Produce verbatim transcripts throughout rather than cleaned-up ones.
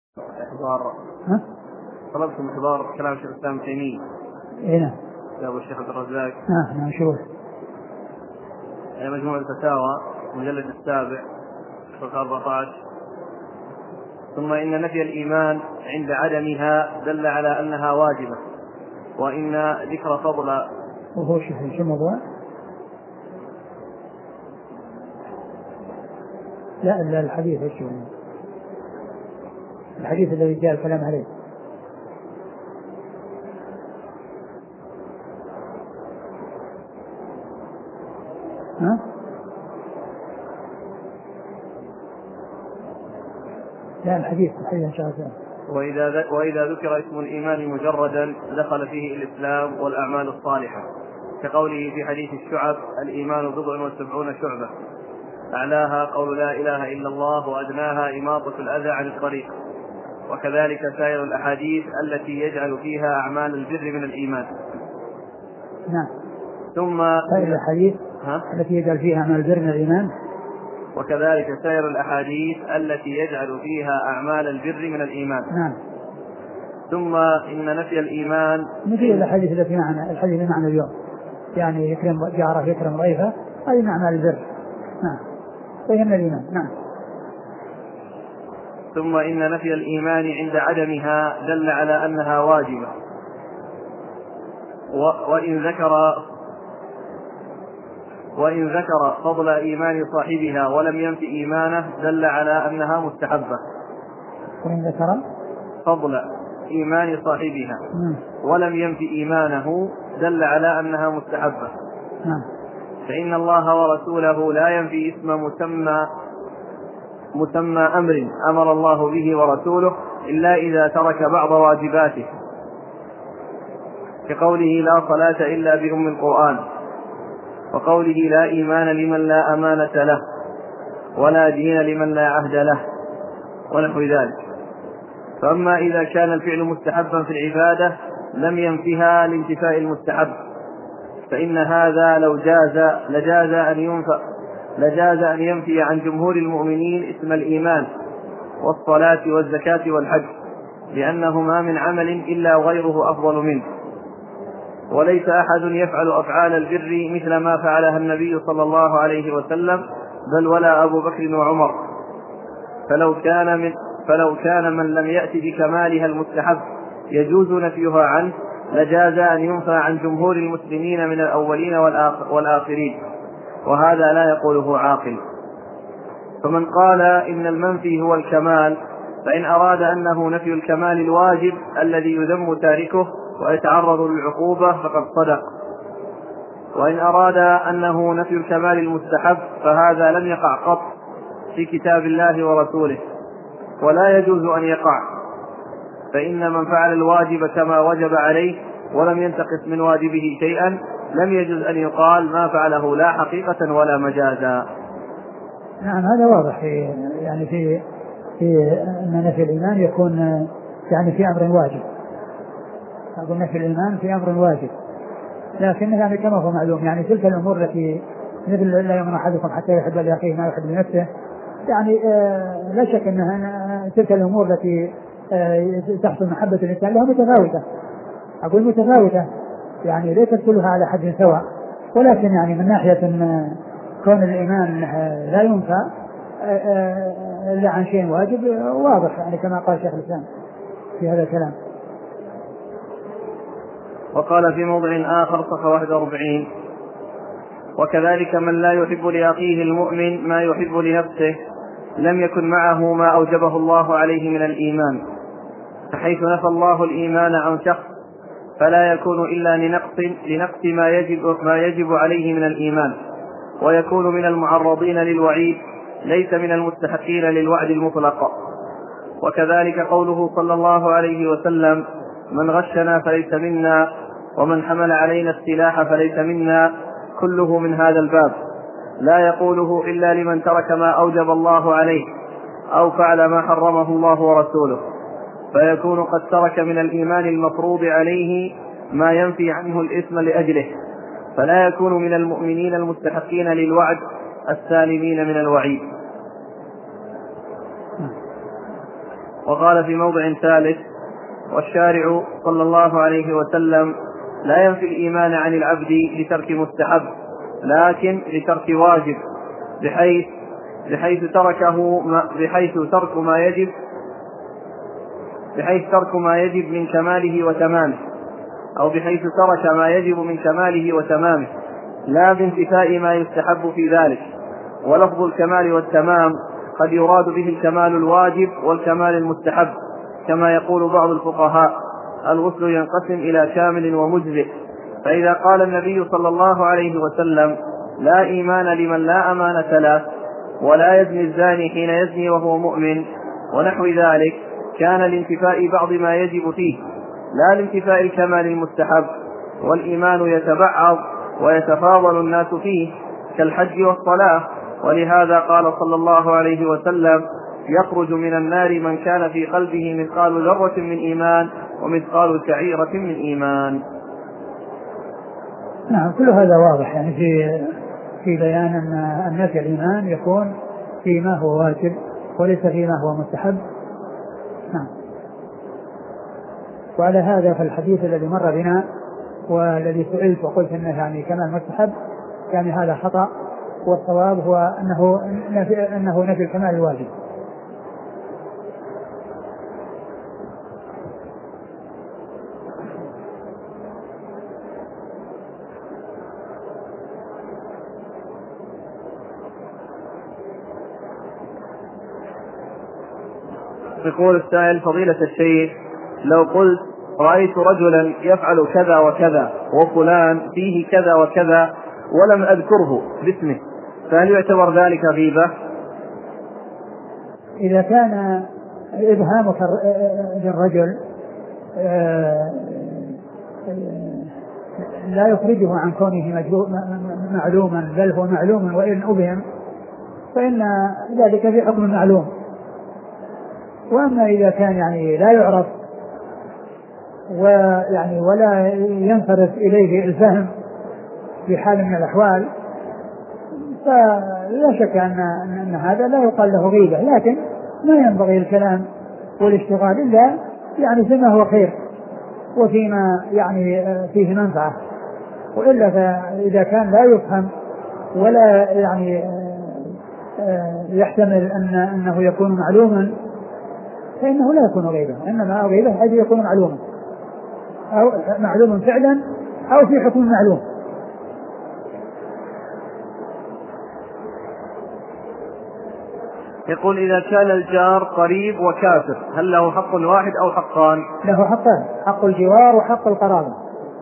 إحضار ها؟ طلبت إحضار كلام شيخ الإسلام ابن تيمية. هنا. يا أبو الشيخ عبد الرزاق. آه نعم شوف. مجموع الفتاوى مجلد السابع صفحة أربعة عشر. ثم إن نفي الإيمان عند عدمها دل على أنها واجبة، وإن ذكر فضل. وهو شو شو الموضوع؟ لا لا الحديث ايش هو؟ الحديث الذي جاء الكلام عليه. ها؟ لا الحديث الحديث إن شاء الله. وإذا وإذا ذكر اسم الإيمان مجردا دخل فيه الإسلام والأعمال الصالحة، كقوله في حديث الشعب: الإيمان بضع وسبعون شعبة، أعلاها قول لا إله إلا الله، وأدناها إماطة الأذى عن الطريق. وكذلك سائر الأحاديث التي يجعل فيها أعمال البر من الإيمان. نعم. ثم سائر الأحاديث التي يجعل فيها أعمال البر من الإيمان. وكذلك سائر الأحاديث التي يجعل فيها أعمال البر من الإيمان. نعم. ثم إن نفي الإيمان مثل الأحاديث التي معنا الحديث اللي معنا اليوم، يعني يكرم جاره يكرم ضيفه، هذه من أعمال البر. نعم. فهم الإيمان. نعم. ثم إن نفي الإيمان عند عدمها دل على أنها واجبة، وإن ذكر وإن ذكر فضل إيمان صاحبها ولم ينفي إيمانه دل على أنها مستحبة. وإن ذكر فضل إيمان صاحبها ولم ينفي إيمانه دل على أنها مستحبة. فإن الله ورسوله لا ينفي اسم مسمى مسمى أمر أمر الله به ورسوله إلا إذا ترك بعض واجباته، كقوله لا صلاة إلا بأم القرآن، وقوله لا إيمان لمن لا أمانة له، ولا دين لمن لا عهد له، ونحو ذلك. فأما إذا كان الفعل مستحبا في العبادة لم ينفها لانتفاء المستحب، فإن هذا لو جاز لجاز أن ينفى لجاز أن ينفي عن جمهور المؤمنين اسم الإيمان والصلاة والزكاة والحج، لأنهما من عمل إلا غيره أفضل منه. وليس أحد يفعل أفعال البر مثل ما فعلها النبي صلى الله عليه وسلم، بل ولا أبو بكر وعمر. فلو كان من فلو كان من لم يأت بكمالها المستحب يجوز نفيها عنه لجاز أن ينفى عن جمهور المسلمين من الأولين والآخرين، وهذا لا يقوله عاقل. فمن قال إن المنفي هو الكمال فإن أراد أنه نفي الكمال الواجب الذي يذم تاركه ويتعرض للعقوبة فقد صدق، وإن أراد أنه نفي الكمال المستحب فهذا لم يقع قط في كتاب الله ورسوله، ولا يجوز أن يقع، فإن من فعل الواجب كما وجب عليه ولم ينتقص من واجبه شيئا لم يجوز أن يقال ما فعله لا حقيقة ولا مجازا. نعم هذا واضح في يعني في في أن نفي الإيمان يكون يعني في أمر واجب. أقول نفي الإيمان في أمر واجب، لكن يعني كما هو معلوم يعني تلك الأمور التي مثل لا يؤمن أحدكم حتى يحب لأخيه ما يحب لنفسه، يعني آه لا شك أنها تلك الأمور التي آه تحصل محبة الإنسان لها متفاوتة. أقول متفاوتة يعني ليست كلها على حد سواء، ولكن يعني من ناحية أن كون الإيمان آه لا ينفى آه إلا عن شيء واجب واضح، يعني كما قال شيخ الإسلام في هذا الكلام. وقال في موضع آخر صفحة واحد وأربعين: وكذلك من لا يحب لأخيه المؤمن ما يحب لنفسه لم يكن معه ما أوجبه الله عليه من الإيمان، فحيث نفى الله الإيمان عن شخص فلا يكون إلا لنقص, لنقص ما, يجب ما يجب عليه من الإيمان، ويكون من المعرضين للوعيد ليس من المستحقين للوعد المطلق. وكذلك قوله صلى الله عليه وسلم: من غشنا فليس منا، ومن حمل علينا السلاح فليس منا، كله من هذا الباب، لا يقوله إلا لمن ترك ما أوجب الله عليه أو فعل ما حرمه الله ورسوله، فيكون قد ترك من الإيمان المفروض عليه ما ينفي عنه الإثم لأجله، فلا يكون من المؤمنين المستحقين للوعد السالمين من الوعيد. وقال في موضع ثالث: والشارع صلى الله عليه وسلم لا ينفي الإيمان عن العبد لترك مستحب، لكن لترك واجب، بحيث بحيث تركه ما بحيث ترك ما يجب بحيث ترك ما يجب من كماله وتمامه، أو بحيث ترك ما يجب من كماله وتمامه، لا بانتفاء ما يستحب في ذلك. ولفظ الكمال والتمام قد يراد به الكمال الواجب والكمال المستحب، كما يقول بعض الفقهاء: الغسل ينقسم إلى كامل ومجزئ. فإذا قال النبي صلى الله عليه وسلم: لا إيمان لمن لا أمانة له، ولا يزني الزاني حين يزني وهو مؤمن، ونحو ذلك، كان لانتفاء بعض ما يجب فيه، لا لانتفاء الكمال المستحب. والإيمان يتبعض ويتفاضل الناس فيه كالحج والصلاة، ولهذا قال صلى الله عليه وسلم: يخرج من النار من كان في قلبه مثقال ذرة من إيمان ومثقال شعيرة من إيمان. نعم، كل هذا واضح يعني في في بيان أن نفي الإيمان يكون فيما هو واجب وليس فيما هو مستحب. نعم. وعلى هذا فالحديث الذي مر بنا والذي سئلت وقلت انه يعني كمال مستحب، يعني هذا خطأ، والصواب هو انه نفي انه نفي الكمال الواجب. يقول السائل: فضيلة الشيخ، لو قلت رأيت رجلا يفعل كذا وكذا وفلان فيه كذا وكذا ولم أذكره باسمه، فهل يعتبر ذلك غيبة؟ إذا كان إبهامك للرجل لا يخرجه عن كونه معلوما، بل هو معلوم وإن أبهم، فإن ذلك في حكم المعلوم. وأما إذا كان يعني لا يعرف ويعني ولا ينصرف إليه الفهم في حال من الأحوال، فلا شك أن, أن هذا لا يقال له غيبة، لكن ما ينبغي الكلام والاشتغال إلا يعني فيما هو خير وفيما يعني فيه منفعة، وإلا فإذا كان لا يفهم ولا يعني يحتمل أن أنه يكون معلوما فإنه لا يكون غيبة، إنما غيبة حيث يكون معلوما أو معلوم فعلا أو في حكم معلوم. يقول: إذا كان الجار قريب وكافر هل له حق واحد أو حقان؟ له حقان، حق الجوار وحق القرابة.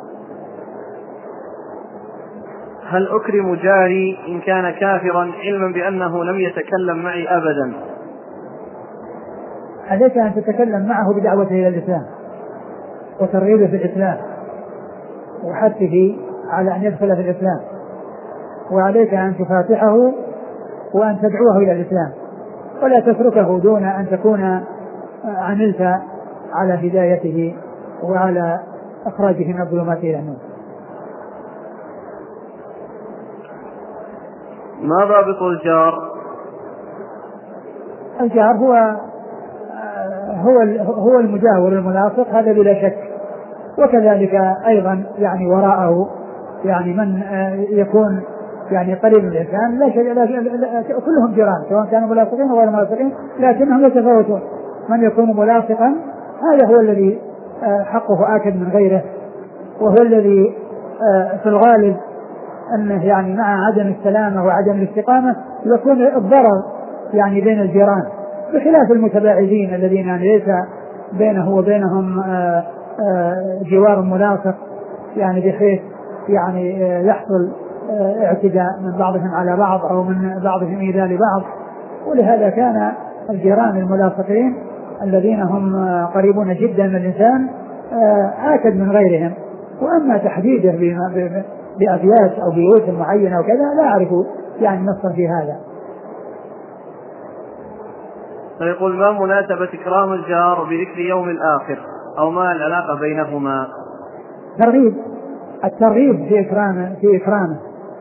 هل أكرم جاري إن كان كافرا علما بأنه لم يتكلم معي أبدا؟ عليك أن تتكلم معه بدعوته إلى الإسلام وترغيبه في الإسلام وحثه على أن يدخل في الإسلام، وعليك أن تفاتحه وأن تدعوه إلى الإسلام، ولا تتركه دون أن تكون عملت على هدايته وعلى إخراجه من الظلمات إلى النور. ما ضابط الجار؟ الجار هو هو هو المجاور الملاصق، هذا بلا شك، وكذلك أيضا يعني وراءه يعني من يكون يعني قريب من الإنسان، لا شيء، كلهم جيران سواء كانوا ملاصقين أو غير ملاصقين، لكنهم يتفاوتون. من يكون ملاصقا هذا هو الذي حقه آكد من غيره، وهو الذي في الغالب أنه يعني مع عدم السلامة وعدم الاستقامة يكون الضرر يعني بين الجيران، بخلاف المتباعدين الذين ليس بينه وبينهم جوار ملاصق، يعني بحيث يعني يحصل اعتداء من بعضهم على بعض أو من بعضهم إيذاء لبعض. ولهذا كان الجيران الملاصقين الذين هم قريبون جدا من الإنسان آكد من غيرهم. وأما تحديده بأبيات أو بيوت معينة وكذا لا أعرف يعني نصا في هذا. فيقول: ما مناسبة إكرام الجار بذكر يوم الآخر، أو ما العلاقة بينهما؟ ترغيب، الترغيب في إكرامه في إكرامه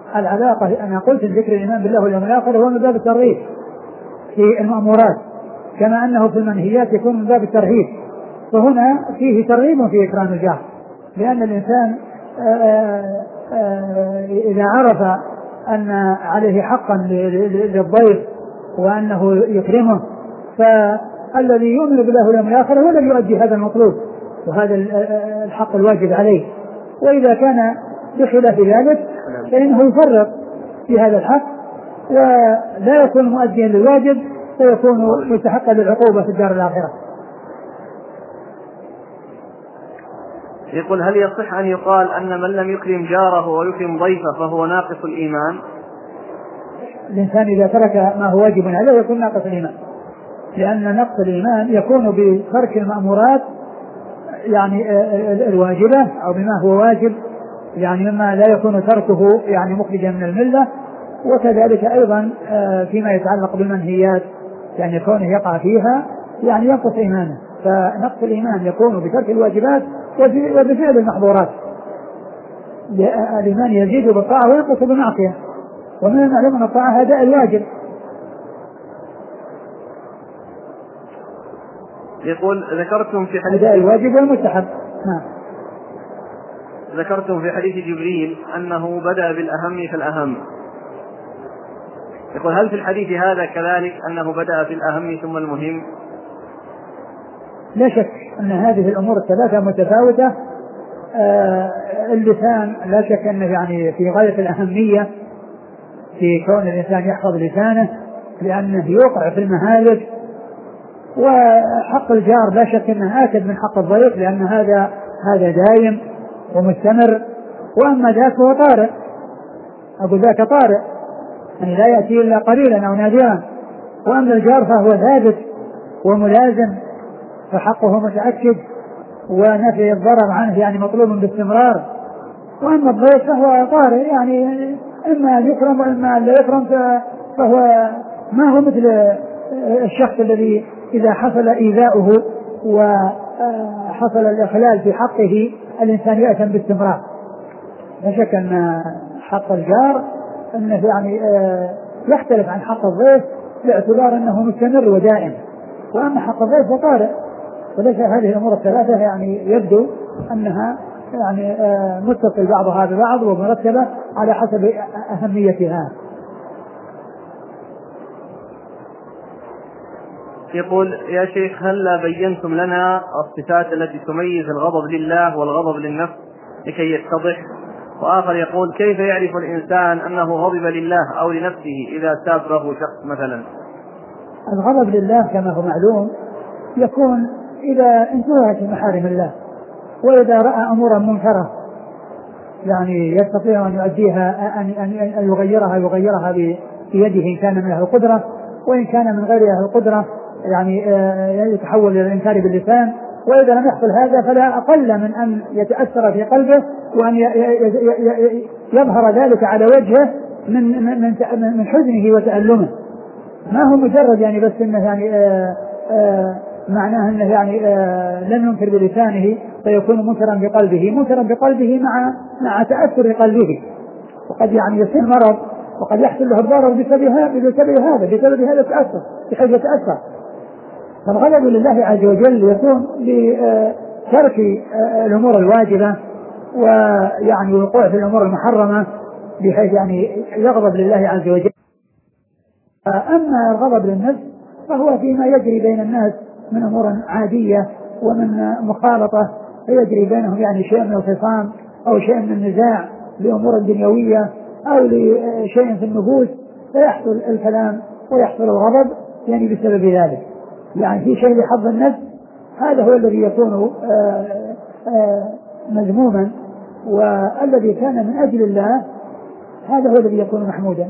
العلاقة. أنا قلت ذكر الإيمان بالله واليوم الآخر هو من باب الترغيب في المأمورات كما أنه في المنهيات يكون من باب الترهيب، فهنا فيه ترغيب في إكرام الجار، لأن الإنسان آآ آآ إذا عرف أن عليه حقا للضيف وأنه يكرمه، فالذي يؤمن بالله واليوم الآخر هو الذي يؤدي هذا المطلوب وهذا الحق الواجب عليه. وإذا كان بخلاف ذلك فإنه يفرط في هذا الحق ولا يكون مؤديا للواجب فيكون مستحقا للعقوبة في الدار الآخرة. يقول: هل يصح أن يقال أن من لم يكرم جاره ويكرم ضيفه فهو ناقص الإيمان؟ الإنسان إذا ترك ما هو واجب عليه يكون ناقص الإيمان، لأن نقص الإيمان يكون بترك المأمورات يعني الواجبة أو بما هو واجب، يعني مما لا يكون تركه يعني مخرجا من الملة، وكذلك أيضا فيما يتعلق بالمنهيات يعني كونه يقع فيها يعني ينقص إيمانه. فنقص الإيمان يكون بترك الواجبات وبفعل المحظورات. الإيمان يزيد بالطاعة وينقص بالمعصية، ومن المعلوم أن الطاعة أداء الواجب. يقول: ذكرتم في حديث أداء الواجب والمستحب. نعم. ذكرتم في حديث جبريل أنه بدأ بالأهم فالأهم. يقول: هل في الحديث هذا كذلك أنه بدأ بالأهم ثم المهم؟ لا شك أن هذه الأمور الثلاثة متفاوتة. آه اللسان لا شك أنه يعني في غاية الأهمية في كون الإنسان يحفظ لسانه لأنه يوقع في المهالك، وحق الجار لا شك أنه آكد من حق الضيف لأن هذا هذا دائم ومستمر، وأما ذاك هو طارئ، أقول ذاك طارئ يعني لا يأتي إلا قليلا أو نادرا، وأما الجار فهو ثابت وملازم فحقه متأكد ونفي الضرر عنه يعني مطلوب باستمرار، وأما الضيف فهو طارئ يعني إما يكرم وإما لا يكرم، فهو ما هو مثل الشخص الذي إذا حصل إيذاؤه وحصل الإخلال في حقه الإنسان يأثم باستمرار. لا شك أن حق الجار أنه يعني يختلف عن حق الضيف باعتبار أنه مستمر ودائم، وأما حق الضيف فطارئ. وليس هذه الأمور الثلاثة يعني يبدو أنها يعني متصل بعضها ببعض ومرتبة على حسب أهميتها. يقول: يا شيخ، هل بينتم لنا الصفات التي تميز الغضب لله والغضب للنفس لكي يتضح؟ وآخر يقول: كيف يعرف الإنسان أنه غضب لله أو لنفسه إذا سابه شخص مثلا؟ الغضب لله كما هو معلوم يكون إذا انتهت محارم الله، وإذا رأى أمورا منكرة يعني يستطيع أن يؤديها أن, أن, أن يغيرها يغيرها بيده إن كان من أهل القدرة، وإن كان من غير أهل القدرة يعني يتحول إلى الإنكار باللسان. وإذا لم يحصل هذا فلا أقل من أن يتأثر في قلبه وأن يظهر ذلك على وجهه من من من حزنه وتألمه. ما هو مجرد يعني بس إنه يعني آآ آآ معناه أنه يعني لم ينكر بلسانه فيكون منكرا بقلبه، منكرا بقلبه مع مع تأثر قلبه، وقد يعني يصير مرض وقد يحصل له الضرر بسبب هذا بسبب هذا التأثر بحيث يتأثر. فالغضب لله عز وجل يكون بترك الأمور الواجبة ويعني وقوع في الأمور المحرمة بحيث يعني يغضب لله عز وجل. أما الغضب للنفس فهو فيما يجري بين الناس من أمور عادية ومن مخالطة فيجري بينهم يعني شيء من الخصام أو شيء من النزاع لأمور دنيوية أو لشيء في النفوس فيحصل الكلام ويحصل الغضب يعني بسبب ذلك. يعني في شيء لحظ النفس هذا هو الذي يكون آآ آآ مذموما، والذي كان من أجل الله هذا هو الذي يكون محمودا.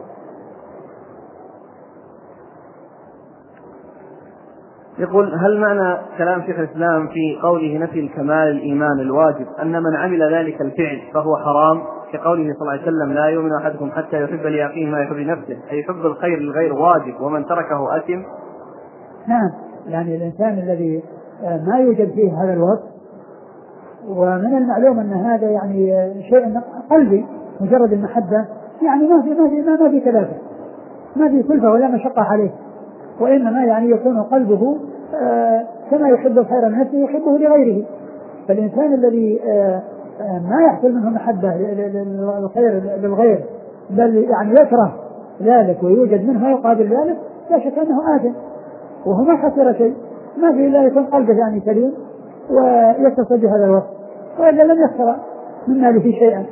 يقول: هل معنى كلام شيخ الإسلام في قوله نفي الكمال الإيمان الواجب أن من عمل ذلك الفعل فهو حرام، كقوله صلى الله عليه وسلم: لا يؤمن أحدكم حتى يحب لأخيه ما يحب لنفسه، أي حب الخير للغير واجب ومن تركه أثم؟ نعم، يعني الإنسان الذي ما يوجد فيه هذا الوصف، ومن المعلوم أن هذا يعني شيء قلبي مجرد المحبة يعني ما في ما في ما في ثلاثة ما في كلفة ولا مشقة عليه، وإنما يعني يكون قلبه آه كما يحب الخير لنفسه يحبه لغيره. فالإنسان الذي آه آه ما يحصل منه محبة للخير للغير بل يعني يكره ذلك ويوجد منه ما يقابل ذلك لا شك أنه آثم، وهو ما خسر شيء، ما في إلا يكون قلبه يعني سليم ويتصل بهذا الوصف، وإلا لم يخسر من ماله شيئا.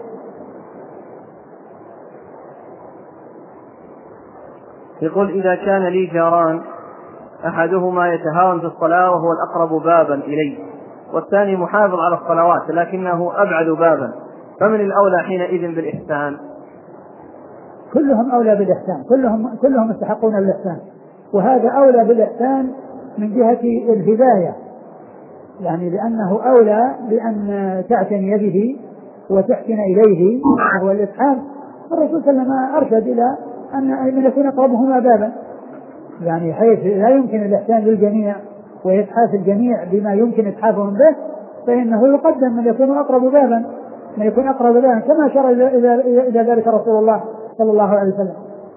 يقول إذا كان لي جاران أحدهما يتهاون في الصلاة وهو الأقرب بابا إلي، والثاني محافظ على الصلوات لكنه أبعد بابا، فمن الأولى حينئذ بالإحسان؟ كلهم أولى بالإحسان، كلهم كلهم يستحقون الإحسان، وهذا أولى بالإحسان من جهة الهداية، يعني لأنه أولى بأن تعتني به وتحسن إليه وهو الإسحاق. الرسول صلى الله عليه وسلم أرشد إلى أن يكون أقربهما بابا، يعني حيث لا يمكن الإحسان للجميع وإتحاف الجميع بما يمكن إتحافهم به، فإنه يقدم من يكون أقرب بابا، من يكون أقرب بابا كما أشار إلى ذلك رسول الله صلى الله عليه وسلم.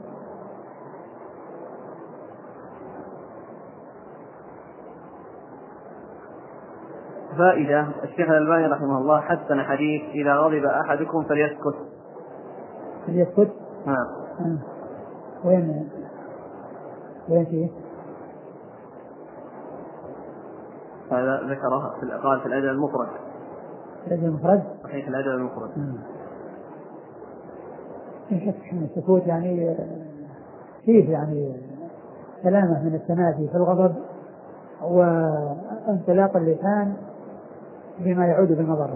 فائدة: الشيخ الألباني رحمه الله حسن حديث إذا غضب أحدكم فليسكت. فليسكت؟ نعم. آه. وين وين فيه؟ هذا ذكره في الأقال في الأدب المفرد. الأدب المفرد؟ صحيح الأدب المفرد. السكوت يعني فيه يعني سلامة من التنادي في الغضب وانطلاق اللسان بما يعود بالمضرة.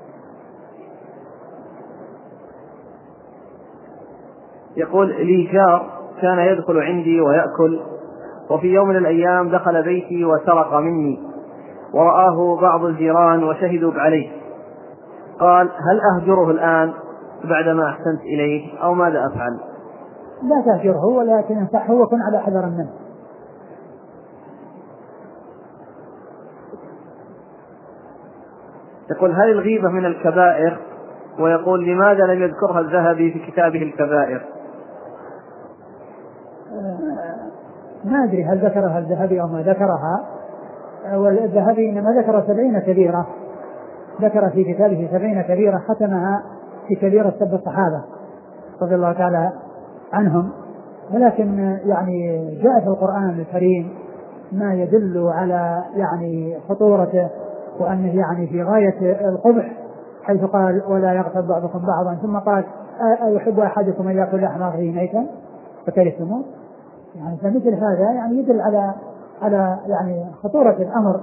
يقول لي جار كان يدخل عندي ويأكل، وفي يوم من الأيام دخل بيتي وسرق مني، ورآه بعض الجيران وشهدوا عليه، قال: هل أهجره الآن بعدما أحسنت إليه أو ماذا أفعل؟ لا تهجره ولكن انصحه وكن على حذر منه. يقول: هل الغيبة من الكبائر؟ ويقول: لماذا لم يذكرها الذهبي في كتابه الكبائر؟ ما أدري هل ذكرها الذهبي أو ما ذكرها، والذهبي إنما ذكر سبعين كبيرة، ذكر في كتابه سبعين كبيرة ختمها في كبيرة سب الصحابة رضي الله تعالى عنهم، ولكن يعني جاء في القرآن الكريم ما يدل على يعني خطورته وأنه يعني في غاية القبح، حيث قال: ولا يغتب بعضكم بعضا، ثم قال: أيحب أحدكم أن يأكل لحم أخيه ميتا فكرهتموه. يعني فمثل هذا يعني يدل على على يعني خطورة الأمر.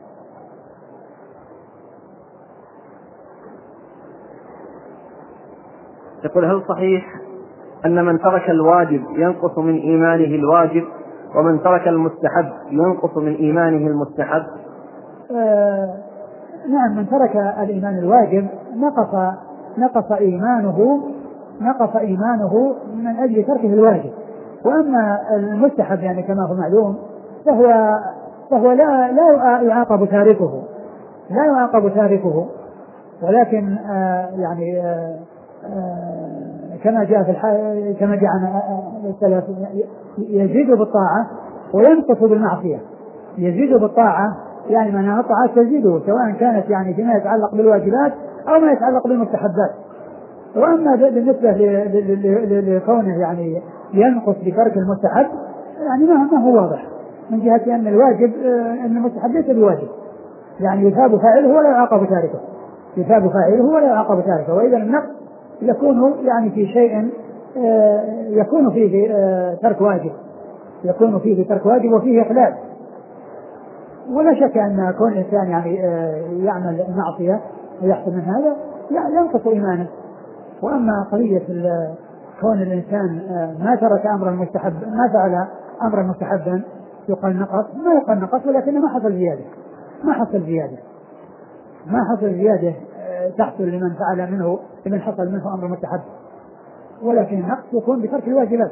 يقول: هل صحيح أن من ترك الواجب ينقص من إيمانه الواجب، ومن ترك المستحب ينقص من إيمانه المستحب؟ آه نعم، من ترك الإيمان الواجب نقص نقص إيمانه نقص إيمانه من أجل تركه الواجب، وأما المستحب يعني كما هو معلوم فهو فهو لا لا يعاقب تاركه لا يعاقب تاركه ولكن آه يعني آه آه كما جاء في الحال كما جاء عن السلف يزيد بالطاعة وينقص بالمعصية. يزيد بالطاعة يعني من الطاعات تزيده سواء كانت يعني فيما يتعلق بالواجبات أو ما يتعلق بالمستحبات. وأما بالنسبة لكونه يعني ينقص بترك المستحب يعني ما هو واضح من جهة أن الواجب أن المستحب ليس بواجب، يعني يثاب فاعله ولا يعاقب تاركه، يثاب فاعله ولا يعاقب تاركه. وإذا النقص يكون يعني في شيء يكون فيه ترك واجب يكون فيه ترك واجب وفيه إخلال. ولا شك أن كون الإنسان يعني يعمل المعصية ويحصل من هذا ينقص إيمانه. وأما قضية كون الإنسان ما ترك أمرا مستحب ما فعل أمرا مستحبا يقال نقص، ما يقال نقص، ولكن ما حصل زيادة ما حصل زيادة ما حصل زيادة تحصل لمن فعل منه لمن حصل منه أمر مستحب، ولكن النقص يكون بترك الواجبات.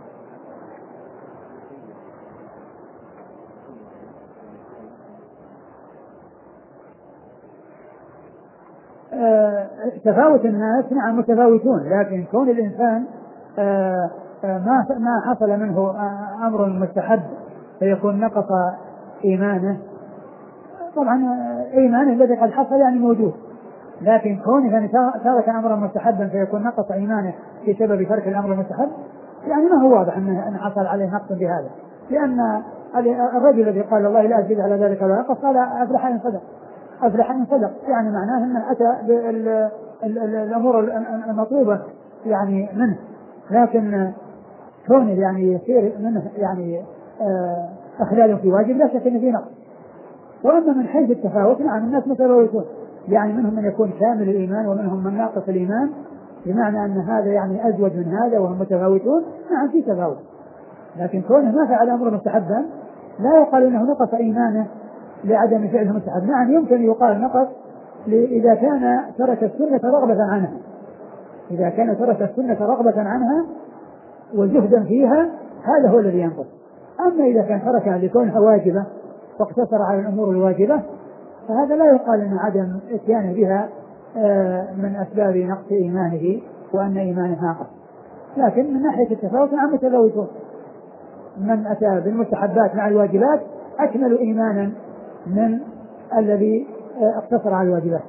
آه تفاوت الناس نعم متفاوتون، لكن كون الإنسان آه آه ما ما حصل منه آه أمر مستحب فيكون نقص إيمانه. طبعا إيمانه الذي قد حصل يعني موجود، لكن كونه يعني ترك أمرا مستحبا فيكون نقص إيمانه بسبب ترك الأمر المستحب، يعني ما هو واضح أن حصل عليه نقص بهذا، لأن الرجل الذي قال الله لا أزيد على ذلك ولا أنقص قال أفلح إن صدق، أفلح إن صدق، يعني معناه أنه أتى بالأمور المطلوبة يعني منه، لكن كونه يعني يصير منه يعني أخلال في واجب لا شك أن فيه نقص. وأما من حيث التفاوت نعم الناس متفاوتون، يعني منهم من يكون كامل الإيمان ومنهم من ناقص الإيمان، بمعنى أن هذا يعني أزوج من هذا وهم متفاوتون، نعم في تفاوت، لكن كونه ما فعل أمر مستحبا لا يقال أنه نقص إيمانه لعدم فعله مستحب. نعم يمكن يقال نقص إذا كان ترك السنة رغبة عنها، إذا كان ترك السنة رغبة عنها وزهدا فيها هذا هو الذي ينقص. أما إذا كان تركها لكونها واجبة واقتصر على الأمور الواجبة فهذا لا يقال أن عدم اتيانه بها من أسباب نقص إيمانه وأن إيمانه ناقص، لكن من ناحية التفاوت نعم متفاوتون، من أتى بالمستحبات مع الواجبات أكمل إيمانا من الذي اقتصر على الواجبات.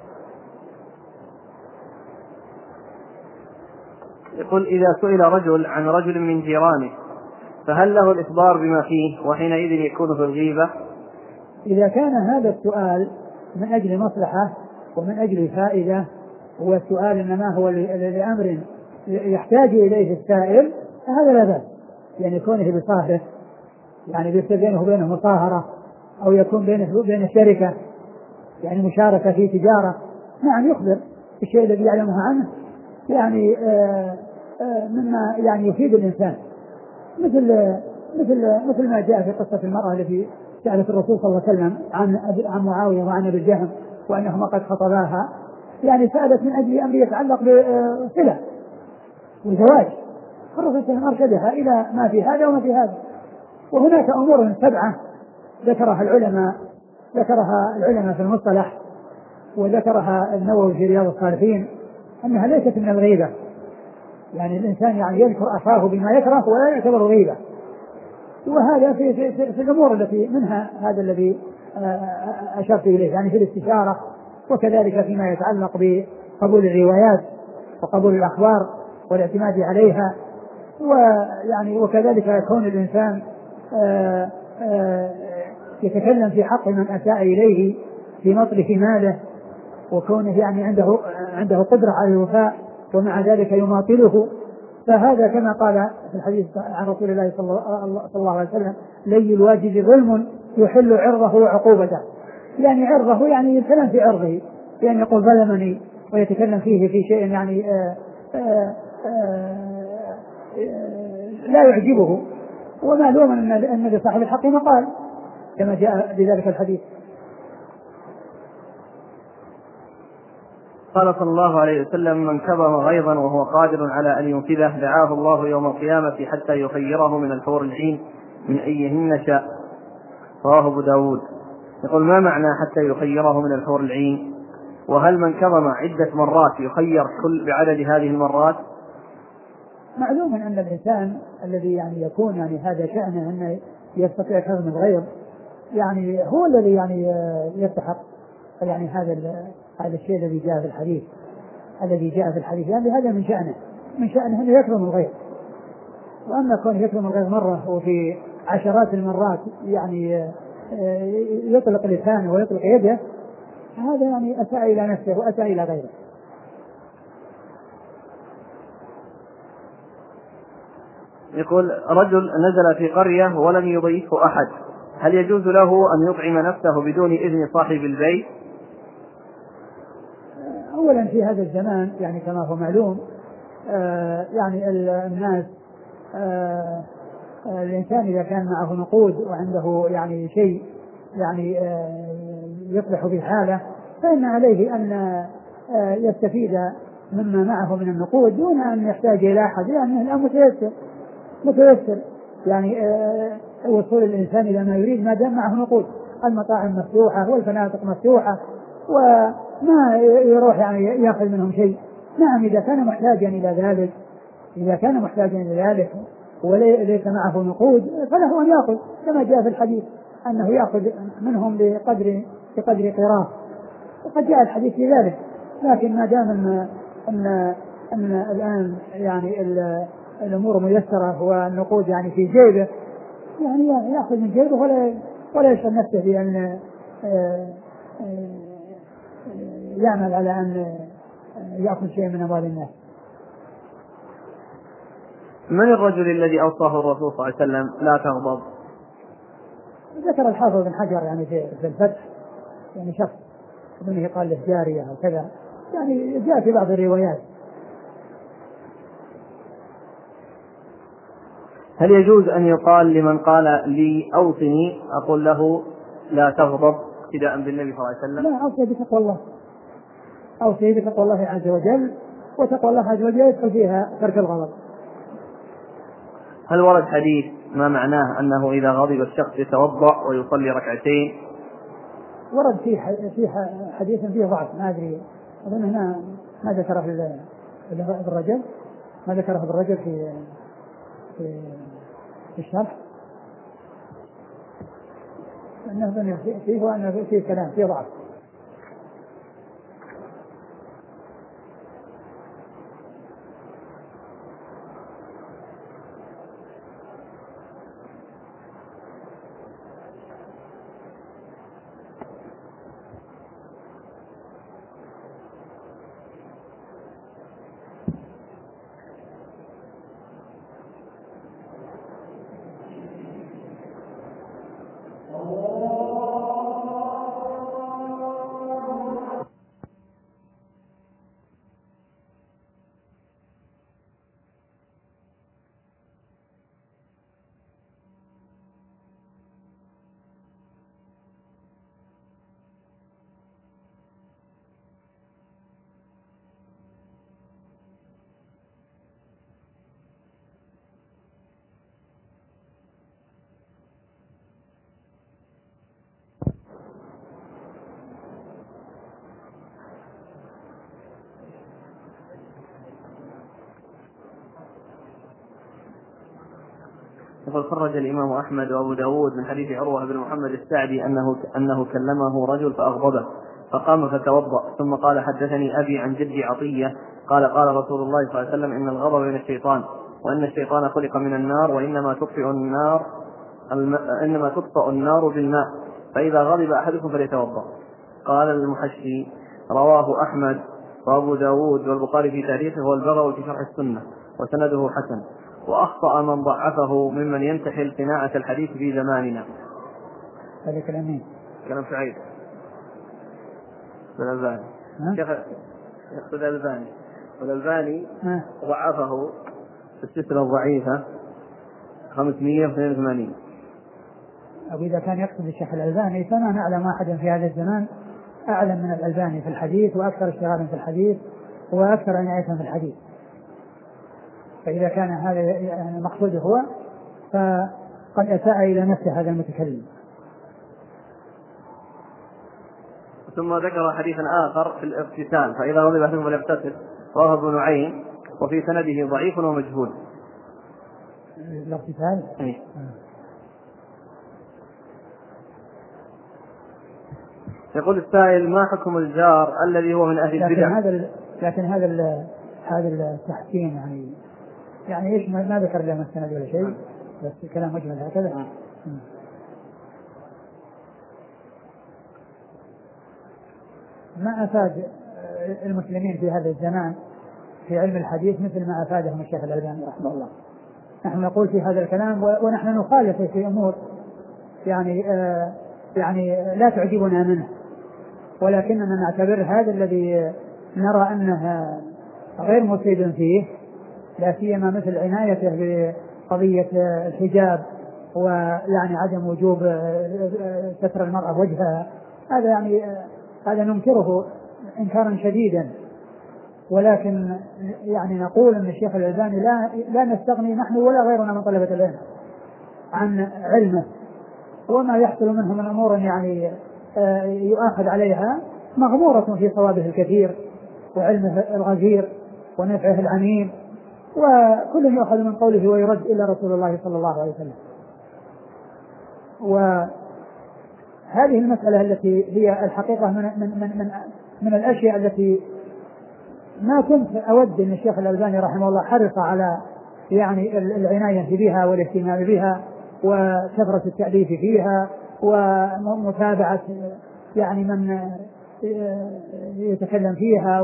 يقول إذا سئل رجل عن رجل من جيرانه فهل له الإخبار بما فيه وحينئذ يكون في الغيبة؟ إذا كان هذا السؤال من أجل مصلحة ومن أجل فائدة، هو السؤال إنما هو لأمر يحتاج إليه السائل فهذا لا بأس، يعني يكون بصاهره، يعني بيصير بينه وبينه مصاهرة أو يكون بينه وبين الشركة يعني مشاركة في تجارة، نعم يخبر الشيء الذي يعلمه عنه يعني آآ آآ مما يعني يفيد الإنسان، مثل مثل مثل ما جاء في قصة المرأة التي سألت الرسول صلى الله عليه وسلم عن عن معاوية وعن أبي الجهم وأنهما قد خطباها، يعني سألت من أجل أمر يتعلق بصلة وزواج، فالرسول صلى الله عليه وسلم أرشدها إلى ما في هذا وما في هذا. وهناك أمور سبعة ذكرها العلماء ذكرها العلماء في المصطلح وذكرها النووي في رياض الصالحين أنها ليست من الغيبة، يعني الإنسان يعني يذكر أخاه بما يكره ولا يعتبر غيبة، وهذا في, في, في, في الأمور التي منها هذا الذي أشرت إليه، يعني في الاستشارة، وكذلك فيما يتعلق بقبول الروايات وقبول الأخبار والاعتماد عليها، ويعني وكذلك يكون الإنسان آآ آآ يتكلم في حق من أساء إليه في مطلق ماله وكونه يعني عنده عنده قدرة على الوفاء ومع ذلك يماطله، فهذا كما قال في الحديث عن رسول الله صلى الله عليه وسلم لي الواجب ظلم يحل عرضه وعقوبته، يعني عرضه يعني يتكلم في عرضه، يعني يقول ظلمني ويتكلم فيه في شيء يعني آآ آآ آآ لا يعجبه، ومعلوم أن لصاحب الحق مقال كما جاء بذلك الحديث. قال صلى الله عليه وسلم من كظم غيظا وهو قادر على أن ينفذه دعاه الله يوم القيامة حتى يخيره من الحور العين من أيهن شاء، رواه أبو داود. يقول ما معنى حتى يخيره من الحور العين؟ وهل من كظم عدة مرات يخير كل بعدد هذه المرات؟ معلوم أن الإنسان الذي يعني يكون يعني هذا شأنه أنه يستطيع كظم الغيظ يعني هو الذي يعني يستحق يعني هذا هذا الشيء الذي جاء في الحديث الذي جاء في الحديث يعني هذا من شأنه من شأنه أنه يكظم الغيظ. وأما كونه يكظم الغيظ مرة وفي عشرات المرات يعني يطلق لسانه ويطلق يده هذا يعني أساء إلى نفسه وأساء إلى غيره. يقول رجل نزل في قرية ولم يضيفه أحد، هل يجوز له أن يطعم نفسه بدون إذن صاحب البيت؟ أولا في هذا الزمان يعني كما هو معلوم آه يعني الناس آه آه الإنسان إذا كان معه نقود وعنده يعني شيء يعني آه يصلح به حاله فإن عليه أن آه يستفيد مما معه من النقود دون أن يحتاج إلى أحد، لأنه الآن متيسر متيسر يعني آه وصول الإنسان إلى ما يريد ما دام معه نقود، المطاعم مفتوحة والفنادق مفتوحة وما يروح يعني يأخذ منهم شيء. نعم إذا كان محتاجا إلى ذلك إذا كان محتاجا إلى ذلك وليس معه نقود فله أن يأخذ كما جاء في الحديث أنه يأخذ منهم بقدر بقدر قراء، وقد جاء الحديث في ذلك. لكن ما دام أن أن, أن الآن يعني الأمور ميسرة والنقود يعني في جيبه، يعني يأخذ من جيبه ولا ولا يشغل نفسه بأن يعمل على أن يأخذ شيء من أموال الناس. من الرجل الذي أوصاه الرسول صلى الله عليه وسلم لا تغضب؟ ذكر الحافظ بن حجر يعني في الفتح يعني شخص ابنه قال له جارية أو كذا، يعني جاء في بعض الروايات. هل يجوز أن يقال لمن قال لي أوصني أقول له لا تغضب ابتداء بالنبي صلى الله عليه وسلم؟ لا، أوصي بتقوى الله، أوصي بتقوى الله عز وجل، وتقوى الله عز وجل يدخل فيها ترك الغضب. هل ورد حديث ما معناه أنه إذا غضب الشخص يتوضأ ويصلي ركعتين؟ ورد فيه في حديث فيه ضعف، ما أدري أظن هنا ما ذكره في الرجل، ما ذكره في الرجل في في, في الشرح أنه فيه وأنه فيه كلام فيه ضعف. وقد خرج الإمام أحمد وأبو داود من حديث عروة بن محمد السعدي أنه أنه كلمه رجل فأغضبه فقام فتوضأ ثم قال حدثني أبي عن جدي عطية قال قال رسول الله صلى الله عليه وسلم إن الغضب من الشيطان وأن الشيطان خلق من النار وإنما تطفئ النار الم... إنما تطفئ النار بالماء فإذا غضب أحدكم فليتوضأ. قال المحشي رواه أحمد وأبو داود والبخاري في تاريخه والبغوي في شرح السنة وسنده حسن، وأخطأ من ضعفه ممن ينتحل صناعة الحديث في زماننا. هذا كلام مين؟ كلام سعيد الألباني، شيخ الألباني والألباني ضعفه في السلسلة الضعيفة خمسمائة واثنين وثمانين. أو إذا كان يقصد الشيخ الألباني فما نعلم أحدا في هذا الزمان أعلم من الألباني في الحديث وأكثر اشتغالا في الحديث وأكثر عناية في الحديث. فإذا كان هذا مقصوده هو فقد أساء إلى نفسه هذا المتكلم. ثم ذكر حديثا آخر في الاغتسال فإذا غضب أحدكم فليغتسل رواه ابن نعيم وفي سنده ضعيف ومجهول. الاغتسال أيه. يقول السائل ما حكم الجار الذي هو من أهل البدع؟ لكن هذا لكن هذا هذا التحسين يعني يعني ايش ما ذكر له مستند ولا شيء، بس كلام مجمل هكذا. ما أفاد المسلمين في هذا الزمان في علم الحديث مثل ما أفادهم الشيخ الألباني رحمه الله. نحن نقول في هذا الكلام ونحن نخالف في أمور يعني آه يعني لا تعجبنا منه، ولكننا نعتبر هذا الذي نرى أنه غير مفيد فيه، لا سيما مثل عنايته بقضية الحجاب ويعني عدم وجوب ستر المرأة وجهها، هذا يعني هذا ننكره إنكارا شديدا. ولكن يعني نقول أن الشيخ الألباني لا لا نستغني نحن ولا غيرنا من طلبة العلم عن علمه، وما يحصل منه من أمور يعني يؤاخذ عليها مغمورة في صوابه الكثير وعلمه الغزير ونفعه العميم، وكل يأخذ من قوله ويرد إلا رسول الله صلى الله عليه وسلم. وهذه المسألة التي هي الحقيقة من, من, من, من, من الأشياء التي ما كنت أود أن الشيخ الألباني رحمه الله حرص على يعني العناية بها والاهتمام بها وكثرة التأليف فيها ومتابعة يعني من يتكلم فيها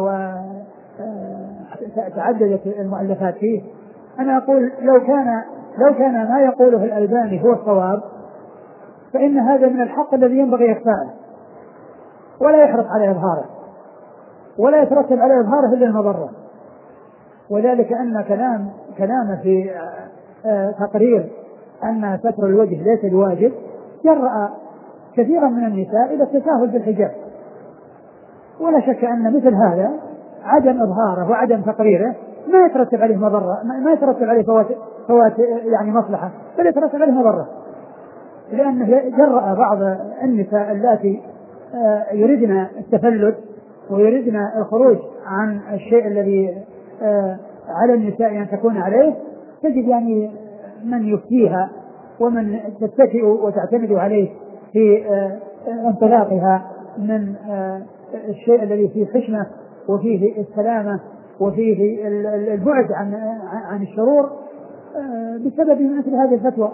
وتعددت المؤلفات فيه. أنا أقول لو كان لو كان ما يقوله الألباني هو الصواب فإن هذا من الحق الذي ينبغي إخفاءه ولا يحرص على إظهاره ولا يترتب على إظهاره إلا المضرة. وذلك أن كلام كلام في تقرير أن ستر الوجه ليس بواجب جرأ كثيرا من النساء إلى التساهل بالحجاب، ولا شك أن مثل هذا عدم إظهاره وعدم تقريره ما يترتب عليه مضرة، ما يترتب عليه فوات, فوات يعني مصلحة، بل يترتب عليه مضرة، لأنه جرأ بعض النساء اللاتي يريدن التفلت ويريدن الخروج عن الشيء الذي على النساء أن تكون عليه، تجد يعني من يفتيها ومن تتكئ وتعتمد عليه في انطلاقها من الشيء الذي فيه حشمة وفيه السلامة وفيه البعد عن عن الشرور بسبب مثل هذه الفتوى.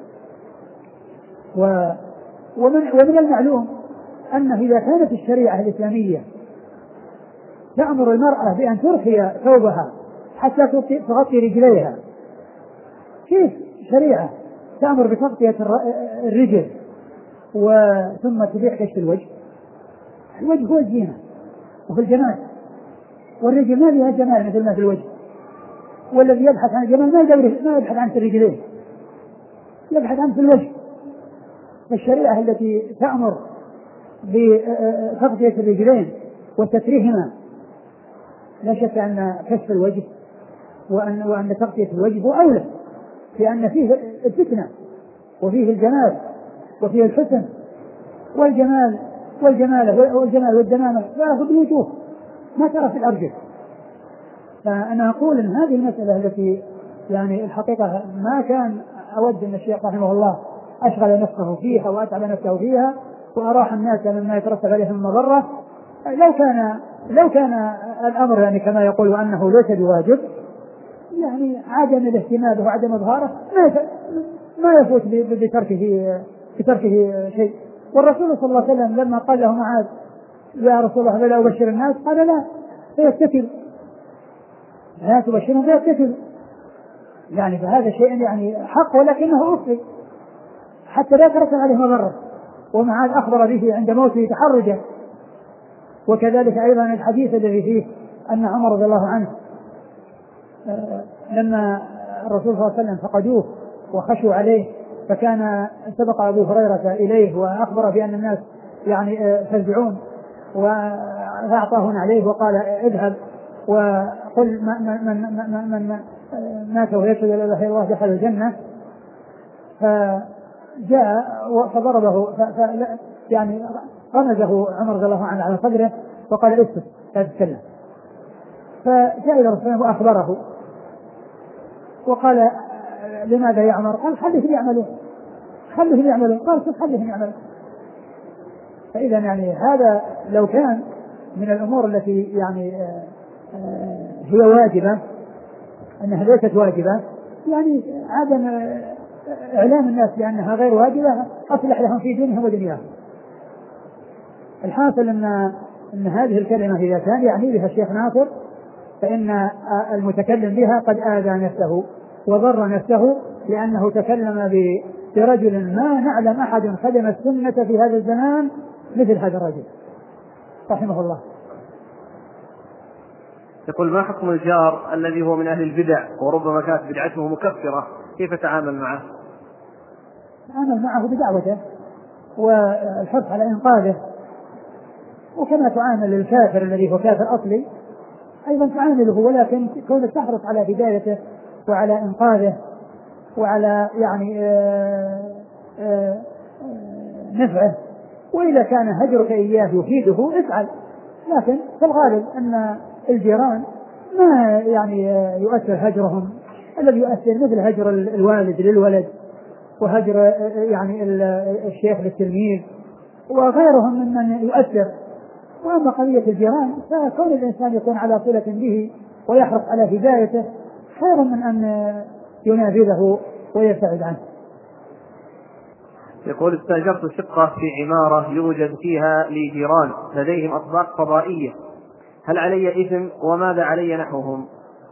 ومن ومن المعلوم أنه إذا كانت الشريعة الإسلامية تأمر المرأة بأن ترخي ثوبها حتى تغطي رجليها، كيف شريعة تأمر بتغطية الرجل وثم تبيح كشف الوجه؟ الوجه هو الزينة وفي الجمال، والرجل ما فيها جمال مثل ما في الوجه، والذي يبحث عن الجمال ما يدور ما يبحث عن الرجلين، يبحث عن في الوجه. فالشريعة التي تأمر بتغطية الرجلين وتتريهما لا شك أن كشف الوجه وأن وأن تغطية الوجه هو أولى، لأن فيه الفتنة وفيه الجمال وفيه الحسن والجمال والجمال والجمال والدمامة لا في الوجوه ما ترى في الأرجل. فأنا أقول أن هذه المسألة التي يعني الحقيقة ما كان أود أن الشيخ رحمه الله أشغل نفسه فيها وأتعب نفسه فيها وأراح الناس مما يترتب عليهم المضرة، لو كان لو كان الأمر يعني كما يقول أنه ليس بواجب يعني عدم الاهتمام وعدم إظهاره ما ما يفوت بتركه بتركه شيء. والرسول صلى الله عليه وسلم لما قال له معاذ يا رسول الله فلا أبشر الناس قال لا فيتكل لا تبشرهم فيتكل، يعني فهذا شيء يعني حق ولكنه أخفي حتى لا يترتب عليه مضرة. ومعاذ أخبر به عند موته تحرجا. وكذلك أيضا الحديث الذي فيه أن عمر رضي الله عنه لما الرسول صلى الله عليه وسلم فقدوه وخشوا عليه فكان سبق أبو هريرة إليه وأخبر بأن الناس يعني فزعون وأعطاهن عليه وقال اذهب وقل من, من, من, من مات ويشهد لا إله إلا الله دخل الجنة. فجاء فضربه يعني رمزه عمر رضي الله عنه على صدره وقال اسكت لا تتكلم. فجاء إلى رسول الله وأخبره وقال لماذا يا عمر؟ قال خليهم يعملون خليهم يعملون قال كيف خليهم يعملون؟ فإذا يعني هذا لو كان من الأمور التي يعني هي واجبة أنها ليست واجبة يعني عدم إعلام الناس بأنها غير واجبة أصلح لهم في دينهم ودنياهم. الحاصل أن أن هذه الكلمة إذا كان يعني بها الشيخ ناصر فإن المتكلم بها قد آذى نفسه وضر نفسه، لأنه تكلم برجل ما نعلم أحد خدم السنة في هذا الزمان مثل هذا الرجل رحمه الله. يقول ما حكم الجار الذي هو من أهل البدع وربما كانت بدعته مكفرة كيف تعامل معه؟ تعامل معه بدعوته والحرص على إنقاذه، وكما تعامل الكافر الذي هو كافر أصلي أيضا تعامله، ولكن كونك تحرص على هدايته وعلى إنقاذه وعلى يعني آآ آآ نفعه. وإذا كان هجرك إياه يفيده افعل، لكن في الغالب أن الجيران ما يعني يؤثر هجرهم الذي يؤثر مثل هجر الوالد للولد، وهجر يعني الشيخ للتلميذ وغيرهم ممن يؤثر. وأما قضية الجيران فكون الإنسان يكون على صلة به ويحرص على هدايته خير من أن ينابذه ويبتعد عنه. يقول: استأجرت شقة في عمارة يوجد فيها لي جيران لديهم أطباق فضائية، هل علي إثم وماذا علي نحوهم؟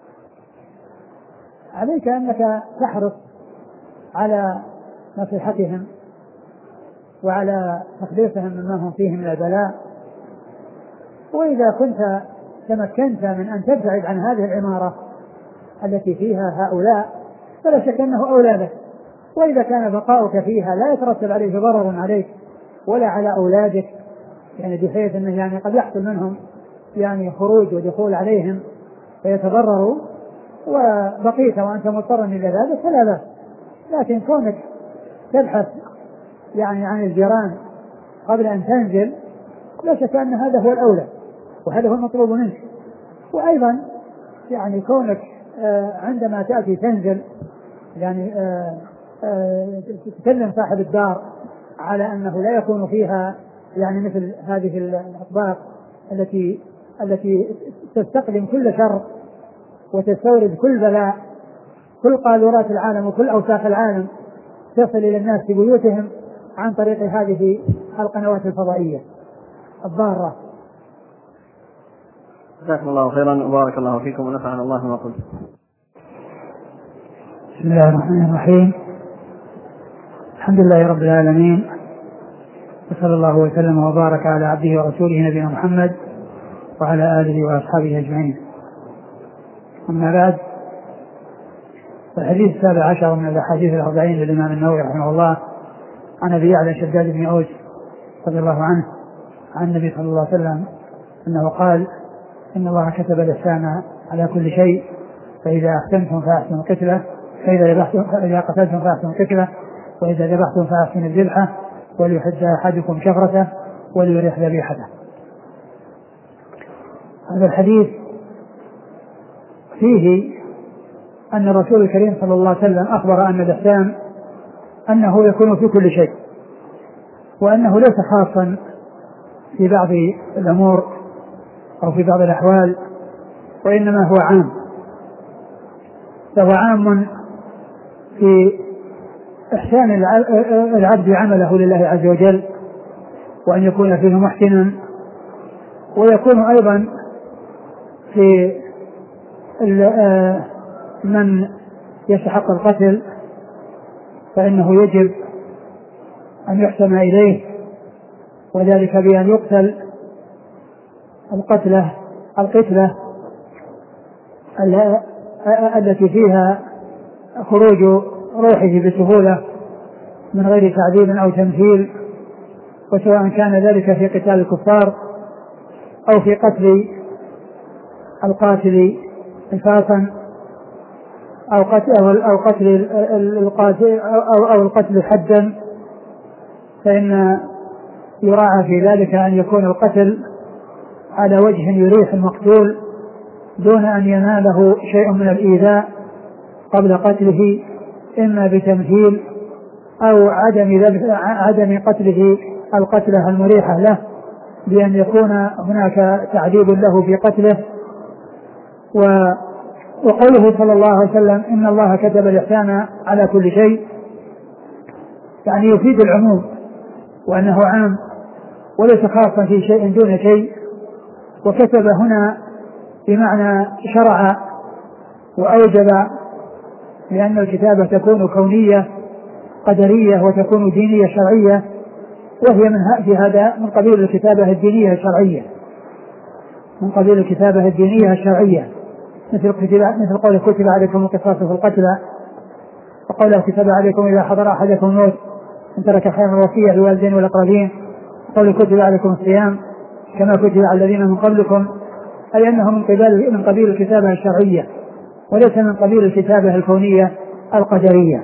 عليك أنك تحرص على نصيحتهم وعلى تخليصهم مما هم فيه من البلاء، وإذا كنت تمكنت من أن تبتعد عن هذه العمارة التي فيها هؤلاء فلا شك أنه أولى لك. وإذا كان بقاؤك فيها لا يترتب عليه ضرر عليك ولا على أولادك، يعني بحيث أنه يعني قد يحصل منهم يعني خروج ودخول عليهم فيتضرروا وبقيت وأنت مضطر إلى ذلك فلا لا. لكن كونك تبحث يعني عن الجيران قبل أن تنزل لا شك أن هذا هو الأولى وهذا هو المطلوب منك. وأيضا يعني كونك آه عندما تأتي تنزل يعني آه آه تكلم صاحب الدار على أنه لا يكون فيها يعني مثل هذه الأطباق التي التي تستقدم كل شر وتستورد كل بلاء، كل قاذورات العالم وكل أوساخ العالم تصل إلى الناس في بيوتهم عن طريق هذه القنوات الفضائية الضارة. جزاكم الله خيرا وبارك الله فيكم ونفعنا الله ما قلت. بسم الله الرحمن الرحيم. الحمد لله رب العالمين، وصلى الله وسلم وبارك على عبده ورسوله نبينا محمد وعلى آله وأصحابه أجمعين. أما بعد، الحديث السابع عشر من الأحاديث الأربعين للإمام النووي رحمه الله عن أبي يعلى شداد بن أوس رضي الله عنه عن النبي صلى الله عليه وسلم أنه قال: إن الله كتب الإحسان على كل شيء، فإذا أحسنتم فأحسنوا القتلة، فإذا ذبحتم فإذا قتلتم فأحسنوا القتلة، وإذا ذبحتم فأحسنوا الذبحة، وليحد أحدكم شفرته وليريح ذبيحته. هذا الحديث فيه أن الرسول الكريم صلى الله عليه وسلم أخبر أن الإحسان أنه يكون في كل شيء، وأنه ليس خاصا في بعض الأمور أو في بعض الأحوال، وإنما هو عام، فهو عام في إحسان العبد عمله لله عز وجل وأن يكون فيه محسنا، ويكون أيضا في من يستحق القتل فإنه يجب أن يحسن إليه، وذلك بأن يقتل القتلة القتلة التي فيها خروج روحه بسهولة من غير تعذيب أو تمثيل، وسواء كان ذلك في قتال الكفار أو في قتل القاتل قصاصا أو قتل أو قتل القاتل أو أو القتل حدا، فإن يراعى في ذلك أن يكون القتل على وجه يريح المقتول دون أن يناله شيء من الإيذاء قبل قتله، إما بتمثيل أو عدم عدم قتله القتلة المريحة له بأن يكون هناك تعذيب له في قتله. وقوله صلى الله عليه وسلم: إن الله كتب الإحسان على كل شيء، يعني يفيد العموم وأنه عام وليس خاصا في شيء دون شيء. وكتب هنا بمعنى شرع وأوجب، لأن الكتابة تكون كونية قدرية وتكون دينية شرعية، وهي من في هذا من قبيل الكتابة الدينية الشرعية من قبيل الكتابة الدينية الشرعية مثل مثل قوله: كتب عليكم القصاص في القتلى، وقوله: كتب عليكم إذا حضر أحدكم الموت إن ترك خيرا الوصية للوالدين والأقربين، قوله: كتب عليكم الصيام كما كتب على الذين من قبلكم، أي أنه من قبيل من قبيل الكتابة الشرعية وليس من قبيل الكتابة الكونية القدرية.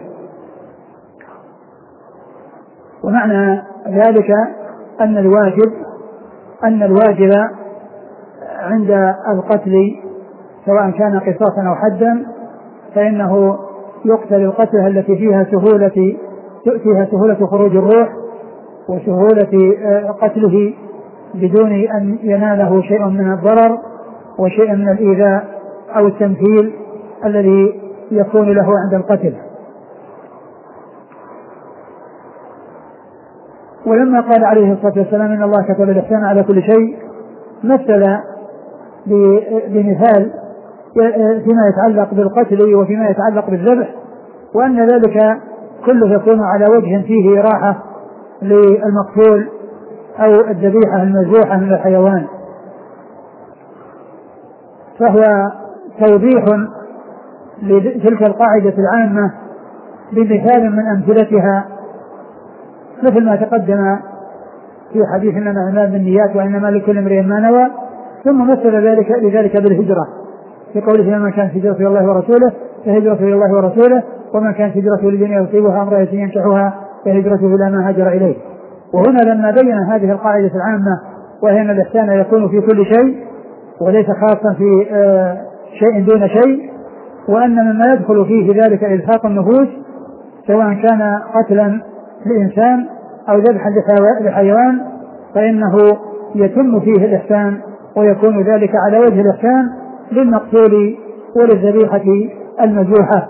ومعنى ذلك أن الواجب أن الواجب عند القتل سواء كان قصاصا أو حدا فإنه يقتل القتلة التي فيها سهولة فيها سهولة خروج الروح وسهولة قتله بدون أن يناله شيء من الضرر وشيء من الإيذاء أو التمثيل الذي يكون له عند القتل. ولما قال عليه الصلاة والسلام إن الله كتب الإحسان على كل شيء مثل بمثال فيما يتعلق بالقتل وفيما يتعلق بالذبح، وأن ذلك كله يكون على وجه فيه راحة للمقتول أو الذبيحة المذبوحة من الحيوان، فهو توضيح لتلك القاعدة العامة بمثال من أمثلتها، مثل ما تقدم في حديث إنما الأعمال بالنيات وإنما لكل امرئ ما نوى، ثم مثل ذلك لذلك بالهجرة في قوله من كانت هجرته إلى الله ورسوله فهجرته إلى الله ورسوله ومن كانت هجرته لدنيا يصيبها امرأة ينكحها فهجرته إلى ما هاجر إليه. وهنا لما بين هذه القاعدة العامة وهي أن الإحسان يكون في كل شيء وليس خاصا في آه شيء دون شيء، وأن مما يدخل فيه ذلك إلحاق النفوس سواء كان قتلا لإنسان أو ذبحا لحيوان فإنه يتم فيه الإحسان ويكون ذلك على وجه الإحسان للمقتول وللذبيحة المذبوحة.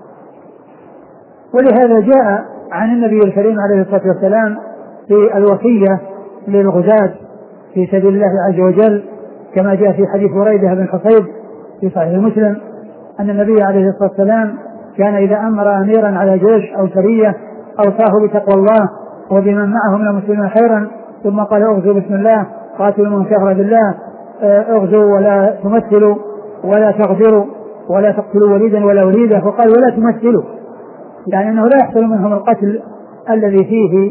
ولهذا جاء عن النبي الكريم عليه الصلاة والسلام في الوصية للغزاة في سبيل الله عز وجل كما جاء في حديث بريدة بن حصيب في صحيح مسلم أن النبي عليه الصلاة والسلام كان إذا أمر أميرا على جيش أو سرية أوصاه بتقوى الله وبمن معه من المسلمين خيرا ثم قال اغزوا بسم الله قاتلوا من كفر بالله اغزوا ولا تمثلوا ولا تغدروا ولا تقتلوا وليدا ولا وليدا، فقال ولا تمثلوا، يعني أنه لا يحصل منهم القتل الذي فيه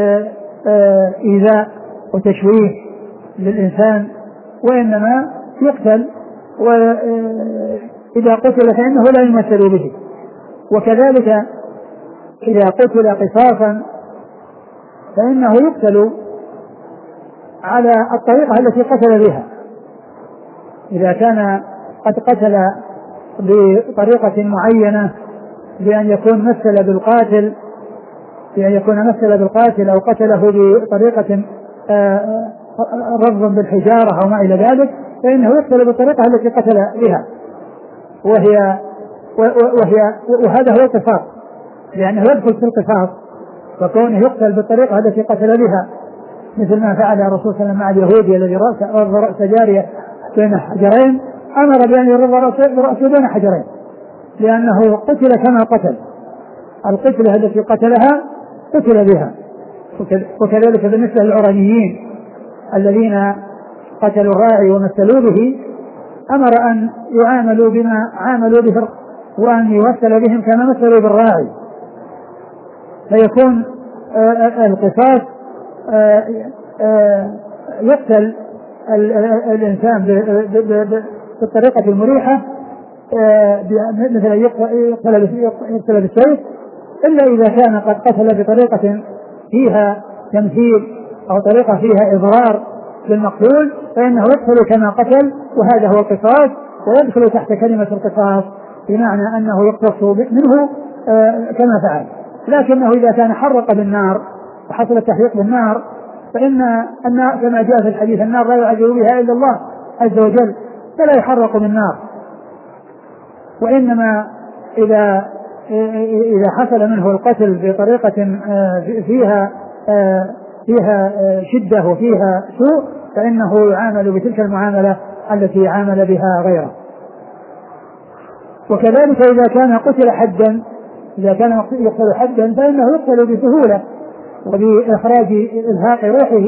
إيذاء وتشويه للإنسان، وإنما يقتل وإذا قتل فإنه لا يمثل به. وكذلك إذا قتل قصاصا فإنه يقتل على الطريقة التي قتل بها، إذا كان قد قتل بطريقة معينة بأن يكون مثل بالقاتل بأن يكون مثل بالقاتل أو قتله بطريقة رض بالحجارة أو ما إلى ذلك فإنه يقتل بالطريقة التي قتل بها، وهي وهي وهذا هو القصاص، لأنه يدخل في القصاص فكونه يقتل بالطريقة التي قتل بها، مثل ما فعل الرسول صلى الله عليه وسلم مع اليهودي الذي رض رأس جارية بين حجرين، أمر بأن يرض رأسه بين حجرين لأنه قتل كما قتل، القتلة التي قتلها قتل بها. وكذلك بالنسبة للعرانيين الذين قتلوا الراعي ومثلوا به أمر أن يعاملوا بما عاملوا به وأن يمثل بهم كما مثلوا بالراعي، فيكون القصاص يقتل الإنسان بالطريقة المريحة مثل يقتل بالسيف، إلا إذا كان قد قتل بطريقة فيها تمثيل أو طريقة فيها إضرار بالمقتول فإنه يقتل كما قتل، وهذا هو القصاص ويدخل تحت كلمة القصاص بمعنى أنه يقتص منه كما فعل. لكنه إذا كان حرق بالنار وحصل التحريق بالنار فإن النار كما جاء في الحديث النار لا يعذب بها إلا الله عز وجل فلا يحرق بالنار، وإنما إذا إذا حصل منه القتل بطريقة فيها فيها شدة وفيها سوء فإنه يعامل بتلك المعاملة التي عامل بها غيره. وكذلك إذا كان قتل حدا إذا كان يقتل حدا فإنه يقتل بسهولة وبإخراج إلهاق روحه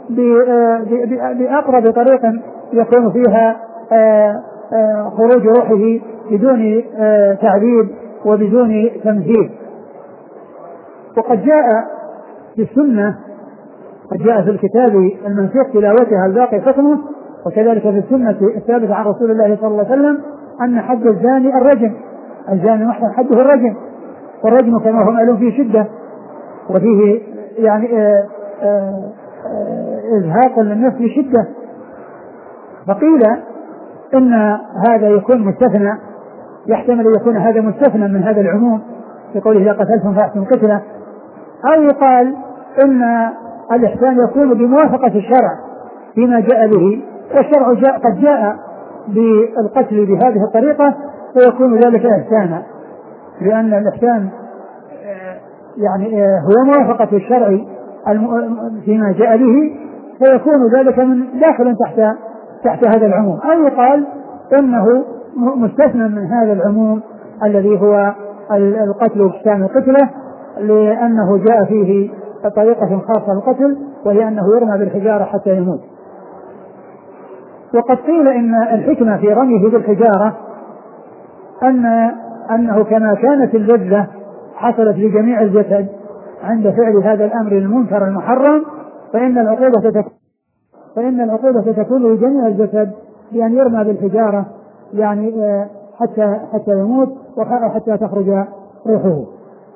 بأقرب طريق يكون فيها خروج روحه بدون تعذيب وبدون تمثيل. وقد جاء في السنة قد جاء في الكتاب المنسوخ تلاوتها الباقي حكمه، وكذلك في السنة الثابتة عن رسول الله صلى الله عليه وسلم أن حد الزاني الرجم، الزاني محسن حده الرجم، والرجم كما هو معلوم فيه شدة وفيه يعني آآ آآ إزهاق للنفس بشدة. فقيل إن هذا يكون مستثنى، يحتمل أن يكون هذا مستثنى من هذا العموم في قوله إذا قتلتم فأحسنوا القتلة، أو يقال إن الإحسان يكون بموافقة الشرع فيما جاء به، والشرع جاء قد جاء بالقتل بهذه الطريقة فيكون ذلك إحسانا، لأن الإحسان يعني هو موافقة الشرع فيما جاء به، فيكون ذلك من داخل تحت تحت هذا العموم. أو يقال إنه مستثنى من هذا العموم الذي هو القتل وإحسان القتلة، لأنه جاء فيه طريقة خاصة للقتل وهي أنه يرمى بالحجارة حتى يموت. وقد قيل إن الحكمة في رميه بالحجارة أن أنه كما كانت اللذة حصلت لجميع الجسد عند فعل هذا الأمر المنكر المحرم، فإن العقوبة تكون فإن العقوبة تكون لجميع الجسد بأن يرمى بالحجارة يعني حتى حتى يموت وحتى تخرج روحه.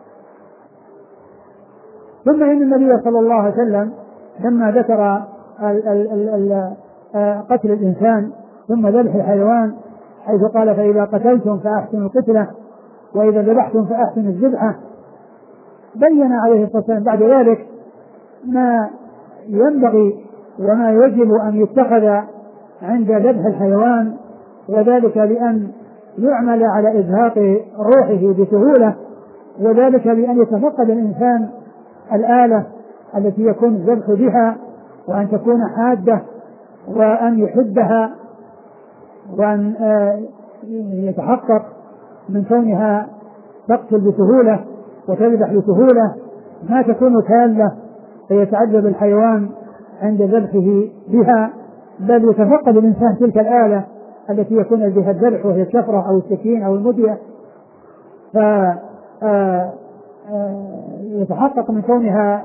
ثم إن النبي صلى الله عليه وسلم لما ذكر ال ال ال قتل الإنسان ثم ذبح الحيوان حيث قال فإذا قتلتم فأحسنوا القتلة وإذا ذبحتم فأحسنوا الذبحة، بين عليه الصلاة والسلام بعد ذلك ما ينبغي وما يجب أن يتخذ عند ذبح الحيوان، وذلك بأن يعمل على إزهاق روحه بسهولة، وذلك بأن يتفقد الإنسان الآلة التي يكون الذبح بها وأن تكون حادة وأن يحدها وأن يتحقق من كونها تقتل بسهولة وتذبح بسهولة، ما تكون كالة فيتعذب الحيوان عند ذبحه بها، بل يتفقد الإنسان تلك الآلة التي يكون بها الذبح وهي الشفرة أو السكين أو المدية، فيتحقق من كونها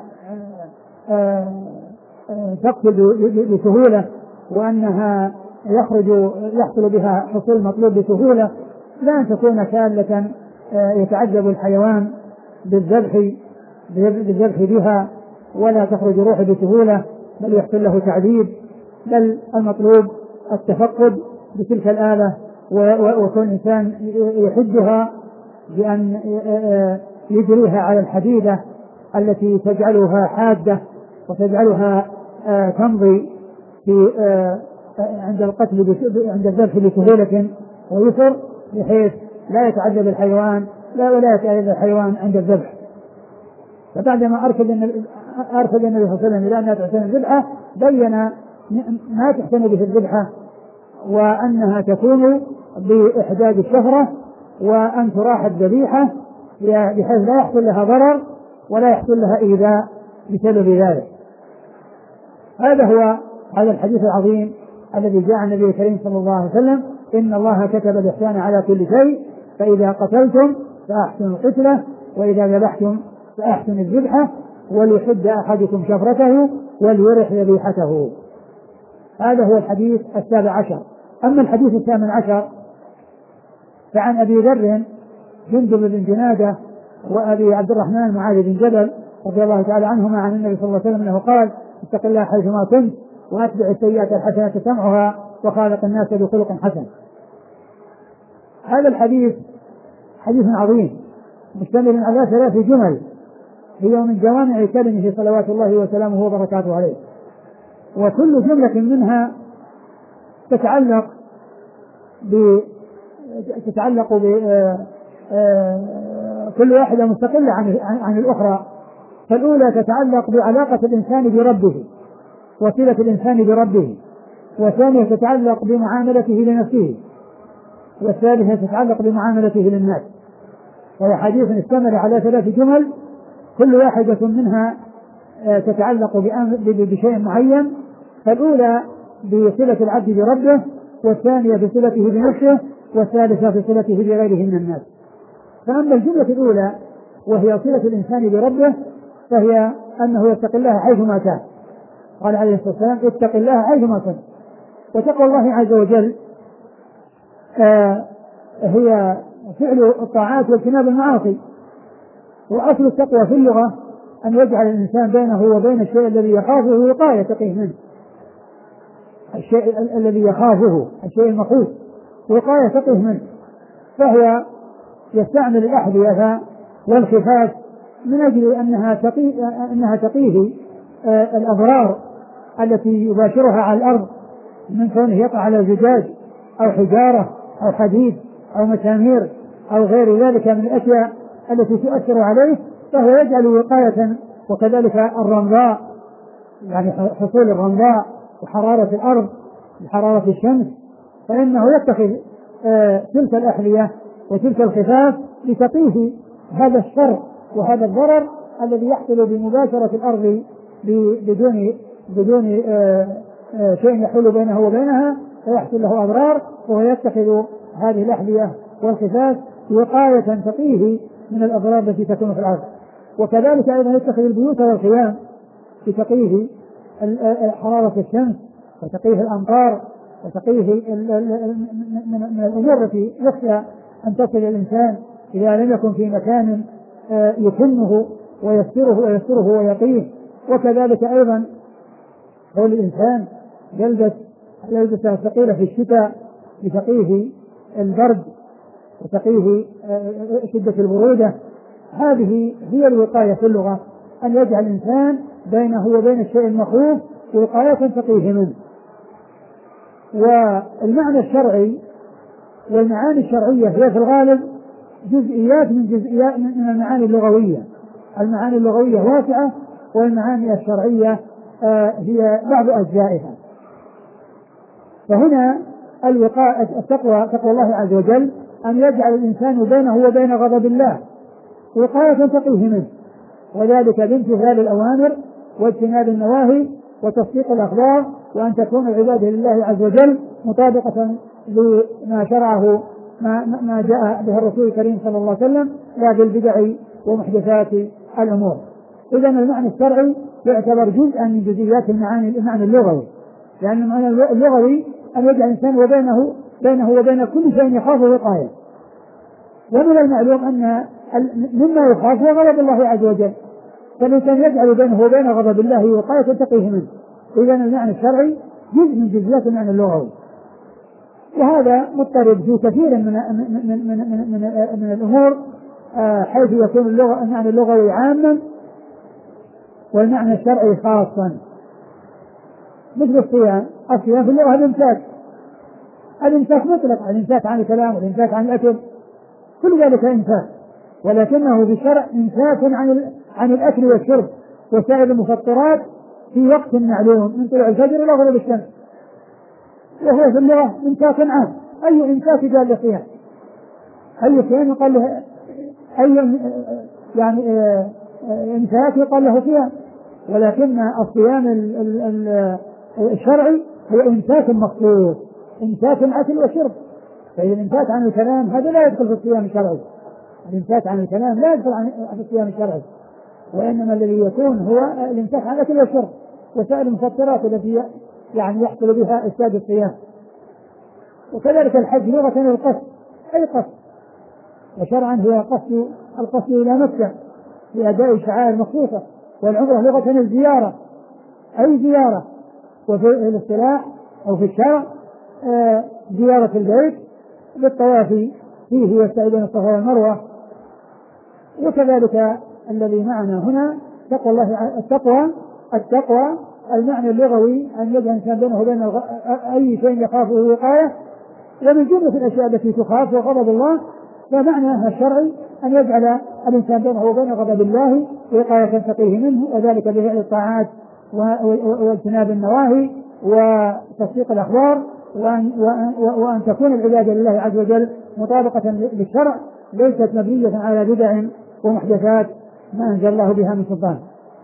تقتل بسهولة وأنها يخرج يحصل بها حصول مطلوب بسهولة، لا أن تكون كالة يتعذب الحيوان بالذبح بالذبح بها ولا تخرج روحه بسهولة بل يحصل له تعذيب، بل المطلوب التفقد بتلك الآلة وكون إنسان يحدها بأن يجريها على الحديدة التي تجعلها حادة وتجعلها تمضي في عند القتل عند الذبح بسهولة ويسر بحيث لا يتعذب الحيوان لا ولا يتعذب الحيوان عند الذبح. فبعدما أرشد النبي صلى الله عليه وسلم إلى أنها تحسن الذبحة بين ما تحسن به الذبحة وأنها تكون بإحداد الشفرة وأن تراح الذبيحة بحيث لا يحصل لها ضرر ولا يحصل لها إيذاء بسبب ذلك. هذا هو هذا الحديث العظيم الذي جاء عن النبي الكريم صلى الله عليه وسلم: إن الله كتب الإحسان على كل شيء فإذا قتلتم فأحسنوا القتلة وإذا ذبحتم فأحسنوا الذبحة وليحد أحدكم شفرته وليرح ذبيحته. هذا هو الحديث السابع عشر. أما الحديث الثامن عشر فعن أبي ذر جندب بن جنادة وأبي عبد الرحمن معاذ بن جبل رضي الله تعالى عنهما عن النبي صلى الله عليه وسلم أنه قال: اتق الله حيثما كنت وأتبع السيئات الحسنة تمحها وخالق الناس بخلق حسن. هذا الحديث حديث عظيم مشتمل على ثلاث جمل هي من جوامع كلمه صلوات الله وسلامه وبركاته عليه، وكل جملة منها تتعلق ب تتعلق ب كل واحدة مستقلة عن عن الأخرى. فالأولى تتعلق بعلاقة الإنسان بربه وصلة الإنسان بربه، والثانية تتعلق بمعاملته لنفسه، والثالثة تتعلق بمعاملته للناس. وهي حديث اشتمل على ثلاث جمل كل واحدة منها تتعلق بشيء معين. فالأولى بصلة العبد بربه، والثانية بصلته بنفسه، والثالثة بصلته بغيره من الناس. فأما الجملة الأولى وهي صلة الإنسان بربه فهي أنه يتقي الله حيثما كان. قال عليه الصلاة والسلام: اتق الله حيثما كنت. وتقوى الله عز وجل آه هي فعل الطاعات واجتناب المعاصي. وأصل التقوى في اللغة أن يجعل الإنسان بينه وبين الشيء الذي يخافه وقاية يتقيه منه، الشيء الذي يخافه الشيء المخوف وقاية تقيه منه، فهو يستعمل الأحذية والخفاف من أجل أنها تقيه, أنها تقيه الأضرار التي يباشرها على الأرض من كونه يقع على زجاج أو حجارة أو حديد أو مسامير أو غير ذلك من الأشياء التي تؤثر عليه، فهو يجعل وقاية. وكذلك الرمضاء، يعني حصول الرمضاء وحرارة الأرض وحرارة الشمس، فإنه يتخذ آه تلك الأحذية وتلك الخفاف لتقيه هذا الشر وهذا الضرر الذي يحصل بمباشرة الأرض بدون بدون آه آه شيء يحول بينه وبينها فيحصل له أضرار، وهو يتخذ هذه الأحذية والخفاف وقاية تقيه من الأضرار التي تكون في الأرض. وكذلك أيضا يتخذ البيوت والخيام لتقيه حرارة الشمس وتقيه الأمطار وتقيه من الأمور التي يخشى أن تصل الإنسان إذا لم يكن في مكان يكنه ويستره ويستره ويقيه. وكذلك أيضا قول الإنسان يلبس يلبس الثقيلة في الشتاء لتقيه البرد وتقيه شدة البرودة. هذه هي الوقاية في اللغة، أن يجعل الإنسان بينه وبين الشيء المخوف وقاية تقيه منه. والمعنى الشرعي والمعاني الشرعية هي في الغالب جزئيات من جزئيات من المعاني اللغوية. المعاني اللغوية واسعة والمعاني الشرعية هي بعض أجزائها. فهنا الوقاية التقوى تقوى الله عز وجل أن يجعل الإنسان بينه وبين غضب الله وقاية تقيه منه، وذلك بامتثال الأوامر واجتناب النواهي وتصديق الأخبار، وأن تكون العبادة لله عز وجل مطابقة لما شرعه ما, ما جاء به الرسول الكريم صلى الله عليه وسلم لا بالبدع ومحدثات الأمور. إذن المعنى الشرعي يعتبر جزءا من جزئيات المعاني المعنى اللغوي، لأن المعنى اللغوي أن يجعل الإنسان وبينه بينه وبين كل شيء يخاف وقاية. ومن المعلوم أن مما يخاف هو غضب الله عز وجل، فالإنسان يجعل بينه وبين غضب الله وقاية تقيه منه. إذن المعنى الشرعي جزء من جزئيات المعنى اللغوي، وهذا مضطرب في كثير من من من من, من, من الأمور، حيث يكون اللغة المعنى اللغوي عاما والمعنى الشرعي خاصا. مثل الصيام، الصيام في اللغة الإمساك، الإمساك مطلق، الإمساك عن الكلام والإمساك عن الأكل، كل ذلك إمساك، ولكنه بالشرع إمساك عن عن الأكل والشرب وسائر المفطرات في وقت معلوم من طلوع الفجر إلى غروب الشمس، وهو في اللغة إمساك عام. أي إمساك قال له صيام، أي صيام يقال له، أي يعني إمساك يقال له صيام، ولكن الصيام الشرعي هو إمساك مخصوص، إمساك الأكل والشرب. فإذا الإمساك عن الكلام هذا لا يدخل في الصيام الشرعي، الإمساك عن الكلام لا يدخل في الصيام الشرعي، وإنما الذي يكون هو الإمساك عن الأكل والشرب وسائر المفطرات التي يعني يحصل بها إفساد الصيام. وكذلك الحج لغة القصد، أي قصد، وشرعا هو قصد القصد إلى مكة لأداء شعائر مخصوصة، والعمرة لغة الزيارة، أي زيارة، وفي الاصطلاح أو في الشرع آه زيارة البيت بالطواف فيه والسعي بين الصفا والمروة. وكذلك الذي معنا هنا تقوى الله، التقوى التقوى المعنى اللغوي أن يجعل الإنسان بينه وبين أي شيء يخافه وقاية، ومن جملة الأشياء التي تخاف وغضب الله، فمعناها الشرعي أن يجعل الإنسان بينه وبين غضب الله وقاية تقيه منه، وذلك بفعل الطاعات واجتناب النواهي وتصديق الأخبار، وأن, وأن تكون العبادة لله عز وجل مطابقة للشرع ليست مبنية على بدع ومحدثات ما أنزل الله بها من سلطان.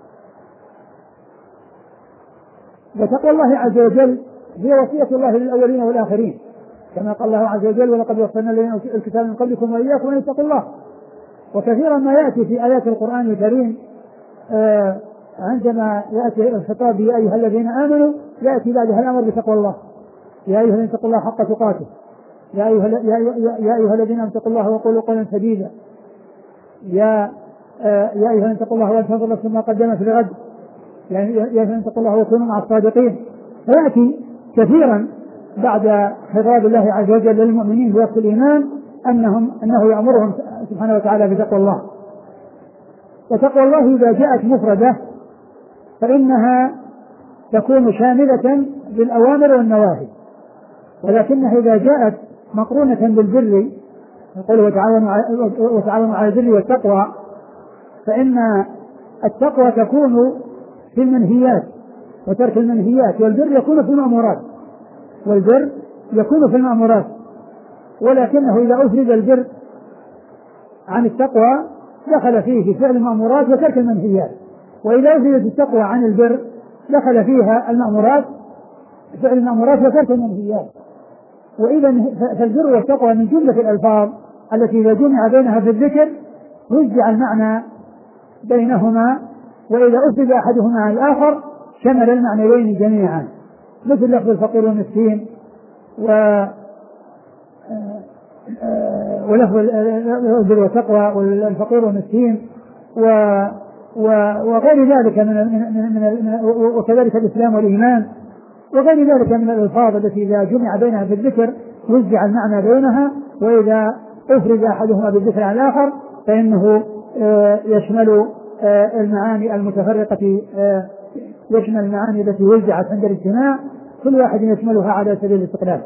وتقوى الله عز وجل هي وصية الله للأولين والآخرين، كما قال الله عز وجل: ولقد وصلنا الذين أوتوا الكتاب من قبلكم وإياكم أن اتقوا الله. وكثيرا ما يأتي في آيات القرآن الكريم آه عندما يأتي الخطاب يا أيها الذين آمنوا يأتي بعدها الأمر بتقوى الله، يا أيها الذين اتقوا الله حق تقاته، يا أيها يا أيها الذين اتقوا الله وقولوا قولا سديدا، يا آه يا أيها اتقوا الله وانتظروا نفس ما قدمت لغد، يا أيها اتقوا الله وكونوا مع الصادقين. فيأتي كثيرا بعد خطاب الله عز وجل للمؤمنين بوقت الإيمان أنهم أنه يأمرهم سبحانه وتعالى بتقوى الله. وتقوى الله إذا جاءت مفردة فإنها تكون شاملة بالأوامر والنواهي، ولكنها إذا جاءت مقرونة بالبر يقول وتعاونوا على البر والتقوى، فإن التقوى تكون في المنهيات وترك المنهيات، والبر يكون في المأمورات والبر يكون في المأمورات، ولكنه إذا أفرد البر عن التقوى دخل فيه فعل المأمورات وترك المنهيات، وإذا أفردت التقوى عن البر دخل فيها المأمورات فعل المأمورات وترك المنهيات. وإذا فالبر والتقوى من جملة الألفاظ التي إذا جمع بينها في الذكر يجزع المعنى بينهما، وإذا أفرد أحدهما عن الآخر شمل المعنيين جميعا، مثل لفظ الفقير والمسكين و ولفظ البر والتقوى والفقير والمسكين وغير ذلك من, من, من وكذلك الإسلام والإيمان وغير ذلك من الألفاظ التي إذا جمع بينها في الذكر يوزع المعنى بينها، وإذا أفرد أحدهما بالذكر عن الآخر فإنه يشمل المعاني المتفرقة، يشمل المعاني التي وزعت عند الاجتماع كل واحد يشملها على سبيل الاستقلال.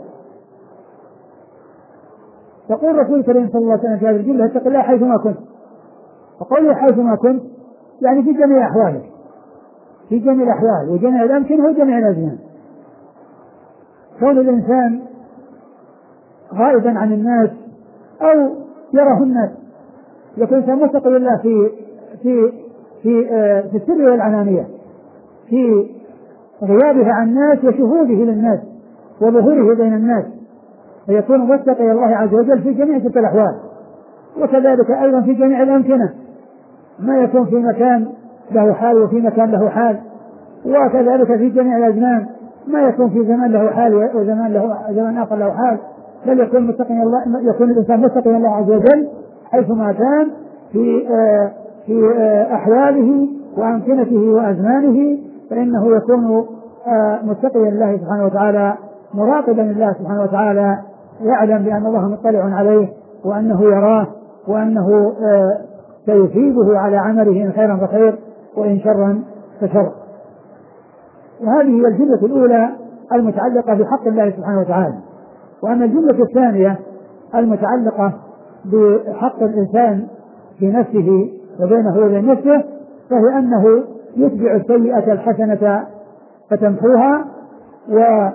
يقول رسول الكريم صلى الله عليه وسلم في هذه الجملة: اتق الله حيثما كنت. وقوله حيثما كنت يعني في جميع أحوالك، في جميع الأحوال وجميع الأمكنة وجميع الأزمان. كون الإنسان غائبا عن الناس أو يراه الناس يكون إنسان متقي الله في في في آه في السر والعلانية، في غيابه عن الناس وشهوده للناس وظهوره بين الناس، فيكون متقي الله عز وجل في جميع تلك الأحوال. وكذلك أيضا في جميع الأمكنة، ما يكون في مكان له حال وفي مكان له حال، وكذلك في جميع الأزمان، ما يكون في زمان له حال وزمان له زمان آخر له حال، بل يكون متقي الله، يكون الإنسان متقي الله عز وجل حيثما كان في آه في آه أحواله وأمكنته وأزمانه، فإنه يكون آه متقيا الله سبحانه وتعالى، مراقبا الله سبحانه وتعالى، يعلم بأن الله مطلع عليه وأنه يراه وأنه آه سيثيبه على عمله إن خيرا فخير وإن شرا فشر. وهذه هي الجملة الأولى المتعلقة بحق الله سبحانه وتعالى. وأما الجملة الثانية المتعلقة بحق الإنسان في نفسه وبينه وبين نفسه، فهي أنه يتبع السيئة الحسنة فتمحوها، و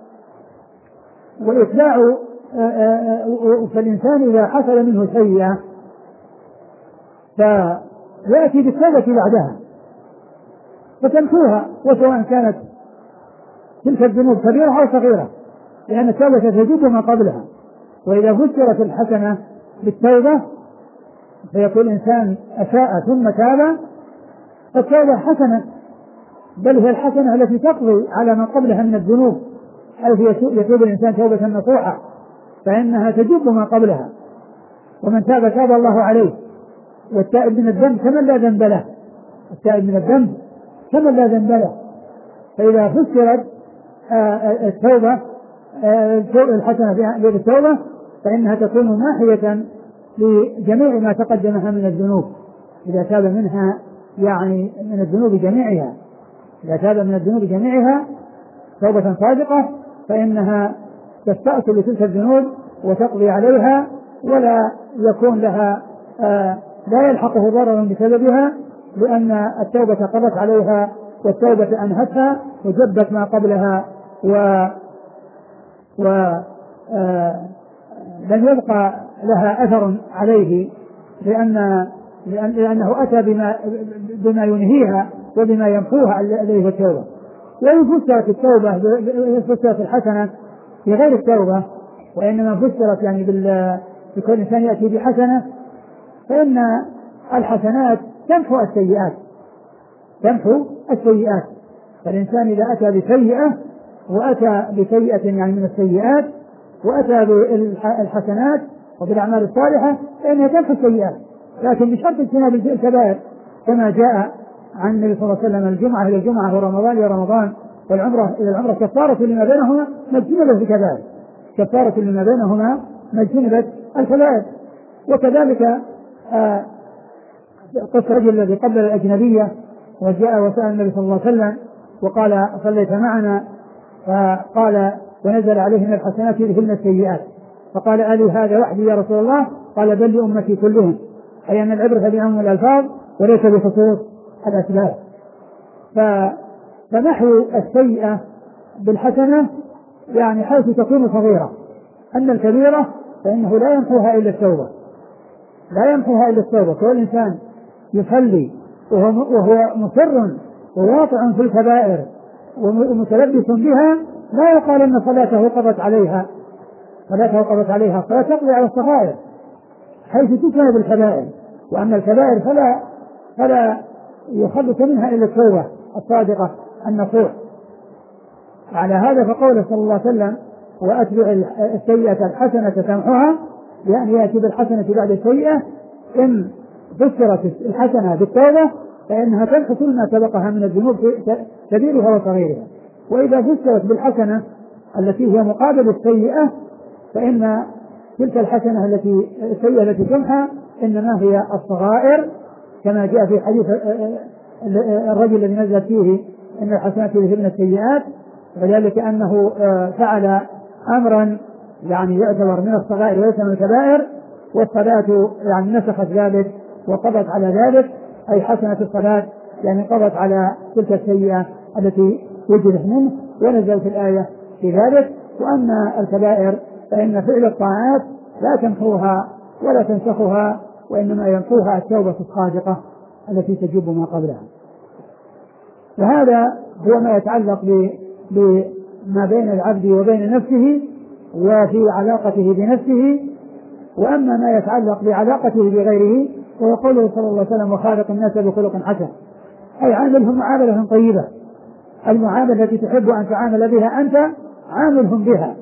وإتباع فالإنسان إذا حصل منه سيئة فيأتي بالتوبة بعدها فتمحوها، وسواء كانت تلك الذنوب كبيرة أو صغيرة، لأن التوبة تجد ما قبلها. وإذا فسرت الحسنة بالتوبة فيكون الإنسان أساء ثم تاب، فالتوبة حسنة، بل هي الحسنة التي تقضي على ما قبلها من الذنوب، حيث يتوب الإنسان توبة نصوحة فإنها تجب ما قبلها. ومن تاب تاب الله عليه، والتائب من الذنب كمن لا ذنب له، التائب من الذنب كمن لا ذنب له. فإذا فسرت التوبة الحسنة بالتوبة فإنها تكون ناحية لجميع ما تقدمها من الذنوب، إذا تاب منها يعني من الذنوب جميعها، إذا تاب من الذنوب جميعها توبة صادقة فإنها تستأصل تلك الذنوب وتقضي عليها، ولا يكون لها آه لا يلحقه ضرر بسببها، لأن التوبة قضت عليها والتوبة أنهتها وجبت ما قبلها، و ولم آه يبقى لها أثر عليه، لأن لأن لأنه أتى بما بما ينهيها وبما يمحوها الذي هو التوبة. وإن فسرت التوبة فسرت الحسنة بغير التوبة، وإنما فسرت يعني بكل إنسان يأتي بحسنة، فإن الحسنات تمحو السيئات، تمحو السيئات. فالإنسان إذا أتى بسيئة وأتى بسيئة يعني من السيئات وأتى بالحسنات وبالأعمال الصالحة فإنها تمحو السيئات، لكن بشرط اجتناب الكبائر، كما جاء عن النبي صلى الله عليه وسلم: الجمعة إلى الجمعة ورمضان إلى رمضان والعمرة إلى العمرة كفارة لما بينهما ما اجتنبت الكبائر، كفارة لما بينهما ما اجتنبت الكبائر. وكذلك آه قصة الرجل الذي قبل الأجنبية وجاء وسأل النبي صلى الله عليه وسلم وقال صليت معنا، فقال ونزل عليه من الحسنات يذهبن السيئات، فقال ألي هذا وحدي يا رسول الله؟ قال بل لأمتي كلهم، أي أن العبرة بعموم الألفاظ وليس بخصوص الأسباب. فنحو السيئة بالحسنة يعني حيث تكون صغيرة، أما الكبيرة فإنه لا يمحوها إلا التوبة، لا يمحوها إلا التوبة. كل إنسان يصلي وهو مصر وواقع في الكبائر ومتلبس بها لا يقال أن صلاته قضت عليها، صلاته قضت عليها، فلا تقضي على الصغائر حيث تجتنب الكبائر، وأما الكبائر فلا فلا يخلص منها إلا التوبة الصادقة النصوح. على هذا فقوله صلى الله عليه وسلم وأتبع السيئة الحسنة تمحها، يعني يأتي بالحسنة بعد السيئة. إن فسرت الحسنة بالتوبة فإنها تمحو كل ما سبقها من الذنوب كبيرها وصغيرها، وإذا فسرت بالحسنة التي هي مقابل السيئة فإن تلك الحسنة التي السيئة التي تمحى إنما هي الصغائر، كما جاء في حديث الرجل الذي نزل فيه إن الحسنات يذهبن السيئات، وذلك أنه فعل أمرا يعني يعتبر من الصغائر وليس من الكبائر، والصلاة يعني نسخت ذلك وقضت على ذلك، أي حسنة الصلاة يعني قضت على تلك السيئة التي وجدت منه، ونزلت الآية في ذلك. وأما الكبائر فإن فعل الطاعات لا تمحوها ولا تنسخها، وإنما يمحوها التوبة الصادقة التي تجب ما قبلها. وهذا هو ما يتعلق بما بين العبد وبين نفسه وفي علاقته بنفسه. وأما ما يتعلق بعلاقته بغيره وهو قوله صلى الله عليه وسلم وخالق الناس بخلق حسن، أي عاملهم معاملة طيبة، المعاملة التي تحب أن تعامل بها أنت عاملهم بها،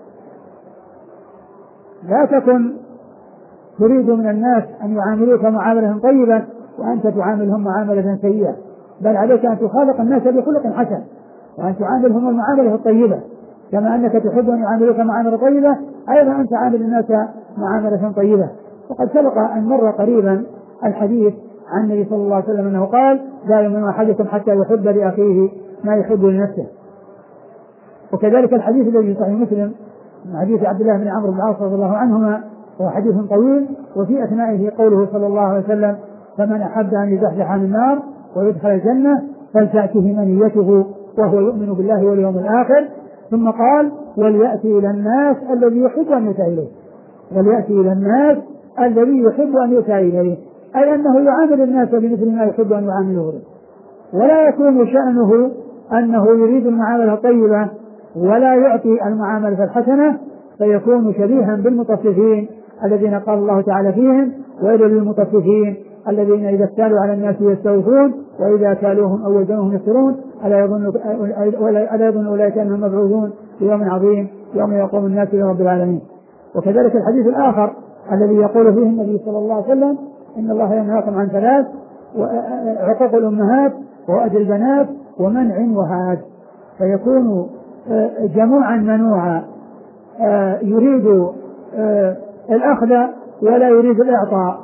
لا تكن تريد من الناس أن يعاملوك معاملة طيبة وأنت تعاملهم معاملة سيئة، بل عليك أن تخالق الناس بخلق حسن وأن تعاملهم المعاملة الطيبة، كما أنك تحب أن يعاملوك معاملة طيبة أيضا أن تعامل الناس معاملة طيبة. وقد سبق أن مر قريبا الحديث عن النبي صلى الله عليه وسلم أنه قال لا يؤمن أحدكم حتى يحب لأخيه ما يحب لنفسه. وكذلك الحديث الذي في صحيح مسلم من حديث عبد الله بن عمرو بن العاص رضي الله عنهما وهو حديث طويل، وفي أثنائه قوله صلى الله عليه وسلم فمن أحب أن يزحزح عن النار ويدخل الجنة فلتأته منيته وهو يؤمن بالله واليوم الآخر، ثم قال وليأتي إلى الناس الذي يحب أن يؤتى إليه، وليأتي إلى الناس الذي يحب أن يؤتى إليه، أي أنه يعامل الناس بمثل ما يحب أن يعامله، ولا يكون شأنه أنه يريد المعاملة الطيبة ولا يعطي المعاملة الحسنة، فيكون شبيها بالمطففين الذين قال الله تعالى فيهم ويل للمطففين الذين إذا اكتالوا على الناس يستوفون وإذا كالوهم أو وزنوهم يخسرون ألا يظن ألا يظن أولئك أنهم مبعوثون ليوم عظيم يوم يقوم الناس لرب العالمين. وكذلك الحديث الآخر الذي يقول فيه النبي صلى الله عليه وسلم إن الله ينهاكم عن ثلاث عقوق الأمهات وأذى البنات ومنع وهاد، فيكون جموعا منوعا يريد الأخذ ولا يريد الإعطاء،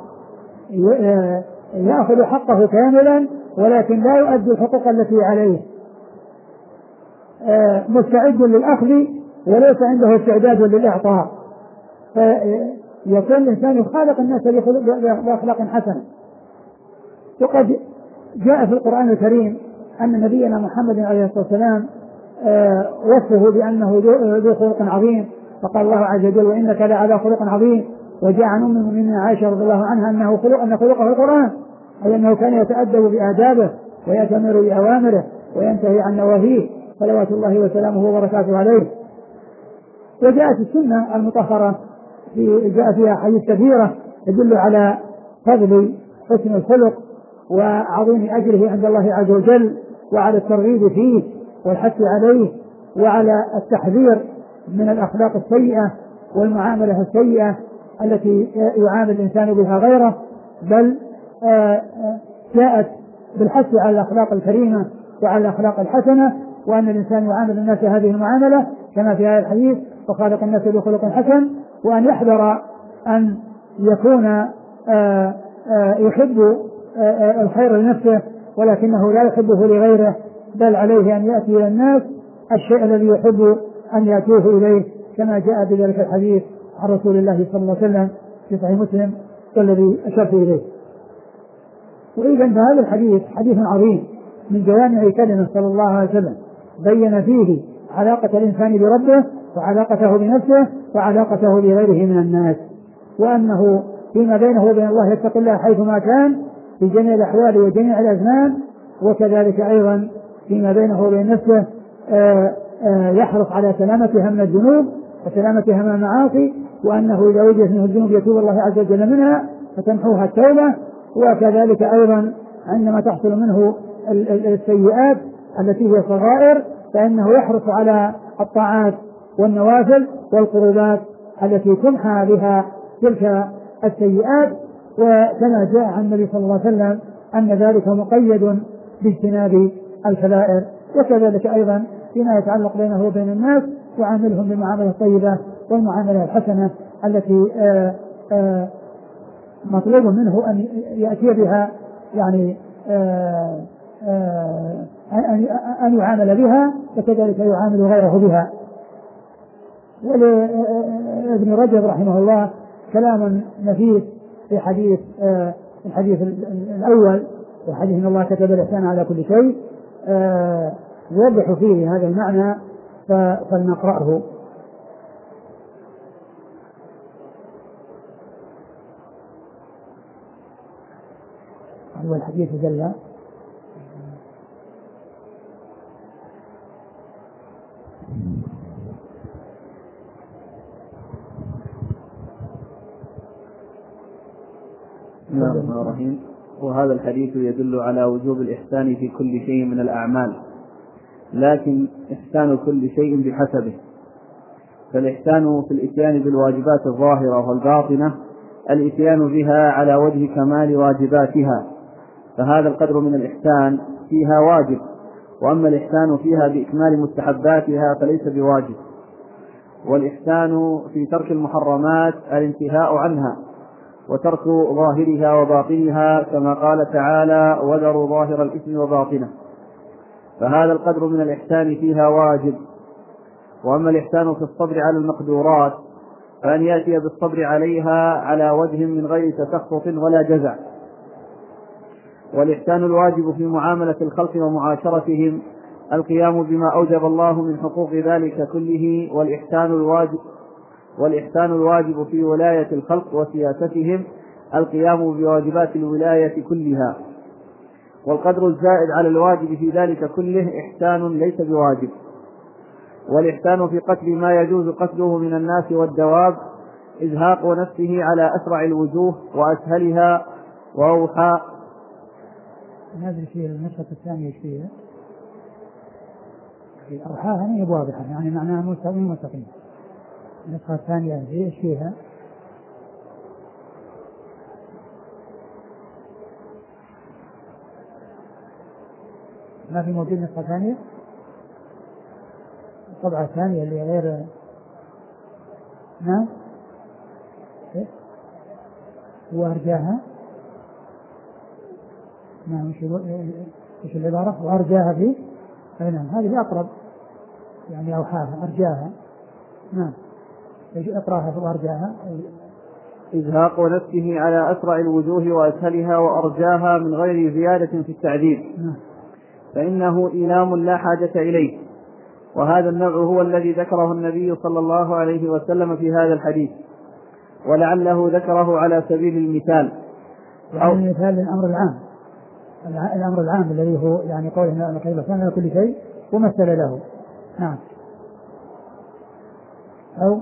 يأخذ حقه كاملا ولكن لا يؤدي الحقوق التي عليه، مستعد للأخذ وليس عنده استعداد للإعطاء، فيكون الإنسان يخالق الناس بأخلاق حسنة. وقد جاء في القرآن الكريم أن نبينا محمد عليه الصلاة والسلام وصفه بأنه ذو خلق عظيم، فقال الله عز وجل وإنك لعلى خلق عظيم. وجاء عن أم المؤمنين عائشة رضي الله عنها أنه خلق أن خلقه القرآن، أي أنه كان يتأدب بآدابه ويأتمر بأوامره وينتهي عن نواهيه صلوات الله وسلامه وبركاته عليه. وجاءت السنة المطهرة في جاء فيها حديث كثيرة تدل على فضل حسن الخلق وعظيم أجره عند الله عز وجل، وعلى الترغيب فيه والحث عليه، وعلى التحذير من الأخلاق السيئة والمعاملة السيئة التي يعامل الإنسان بها غيره، بل جاءت بالحث على الأخلاق الكريمة وعلى الأخلاق الحسنة وأن الإنسان يعامل الناس هذه المعاملة كما في هذا الحديث وخالق الناس بخلق حسن، وأن يحذر أن يكون آآ آآ يحب آآ الخير لنفسه ولكنه لا يحبه لغيره، بل عليه أن يأتي إلى الناس الشيء الذي يحب أن يأتوه إليه كما جاء بذلك الحديث عن رسول الله صلى الله عليه وسلم في صحيح مسلم الذي أشرت إليه. وإذا فهذا الحديث حديث عظيم من جوامع كلمة صلى الله عليه وسلم، بين فيه علاقة الإنسان بربه وعلاقته بنفسه وعلاقته بغيره من الناس، وأنه فيما بينه وبين الله يتقي الله حيثما كان في جميع الأحوال وجميع الأزمان، وكذلك أيضا فيما بينه وبين نفسه آآ آآ يحرص على سلامتها من الذنوب وسلامتها من المعاصي، وأنه إذا وجدت منه الذنوب يتوب الله عز وجل منها فتمحوها التوبة، وكذلك أيضا عندما تحصل منه السيئات التي هي صغائر فإنه يحرص على الطاعات والنوافل والقربات التي تمحى بها تلك السيئات، وكما جاء عن النبي صلى الله عليه وسلم أن ذلك مقيد باجتناب الكبائر. وكذلك أيضا فيما يتعلق بينه وبين الناس يعاملهم بالمعاملة الطيبة والمعاملة الحسنة التي آآ آآ مطلوب منه أن يأتي بها، يعني آآ آآ أن يعامل بها وكذلك يعامل غيره بها. ولابن رجب رحمه الله كلام نفيس في حديث الحديث الأول وحديث أن الله كتب الإحسان على كل شيء يوضح فيه هذا المعنى، فلنقرأه. هو الحديث جل بسم الله الرحمن الرحيم. وهذا الحديث يدل على وجوب الإحسان في كل شيء من الأعمال، لكن إحسان كل شيء بحسبه. فالإحسان في الإتيان بالواجبات الظاهرة والباطنة الإتيان بها على وجه كمال واجباتها، فهذا القدر من الإحسان فيها واجب، وأما الإحسان فيها بإكمال مستحباتها فليس بواجب. والإحسان في ترك المحرمات الانتهاء عنها وترك ظاهرها وباطنها، كما قال تعالى وذروا ظاهر الإثم وباطنه، فهذا القدر من الإحسان فيها واجب. وأما الإحسان في الصبر على المقدورات فأن يأتي بالصبر عليها على وجه من غير تسخط ولا جزع. والإحسان الواجب في معاملة الخلق ومعاشرتهم القيام بما أوجب الله من حقوق ذلك كله، والإحسان الواجب والإحسان الواجب في ولاية الخلق وسياستهم القيام بواجبات الولاية كلها. والقدر الزائد على الواجب في ذلك كله إحسان ليس بواجب. والإحسان في قتل ما يجوز قتله من الناس والدواب إزهاق نفسه على أسرع الوجوه وأسهلها وأوحى. هذا الشيء النسخة الثانية فيها أوحاها هي واضحة، يعني معناها مستقيم مستقيم. النسخة الثانية هي ايش فيها؟ ما في موجود نسخة ثانية؟ الطبعة الثانية اللي غير نعم وأرجاها نعم ايش العبارة؟ وأرجاها في نعم هذه أقرب، يعني أوحاها أرجاها نعم ايش اقراها في وأرجاها إزهاق نفسه على أسرع الوجوه وأسهلها وأرجاها من غير زيادة في التعذيب نعم. فإنه إيلام لا حاجة إليه، وهذا النوع هو الذي ذكره النبي صلى الله عليه وسلم في هذا الحديث، ولعله ذكره على سبيل المثال أو يعني مثال للأمر العام الأمر العام الذي هو يعني قوله أن كيف كان كل شيء ومثل له نعم أو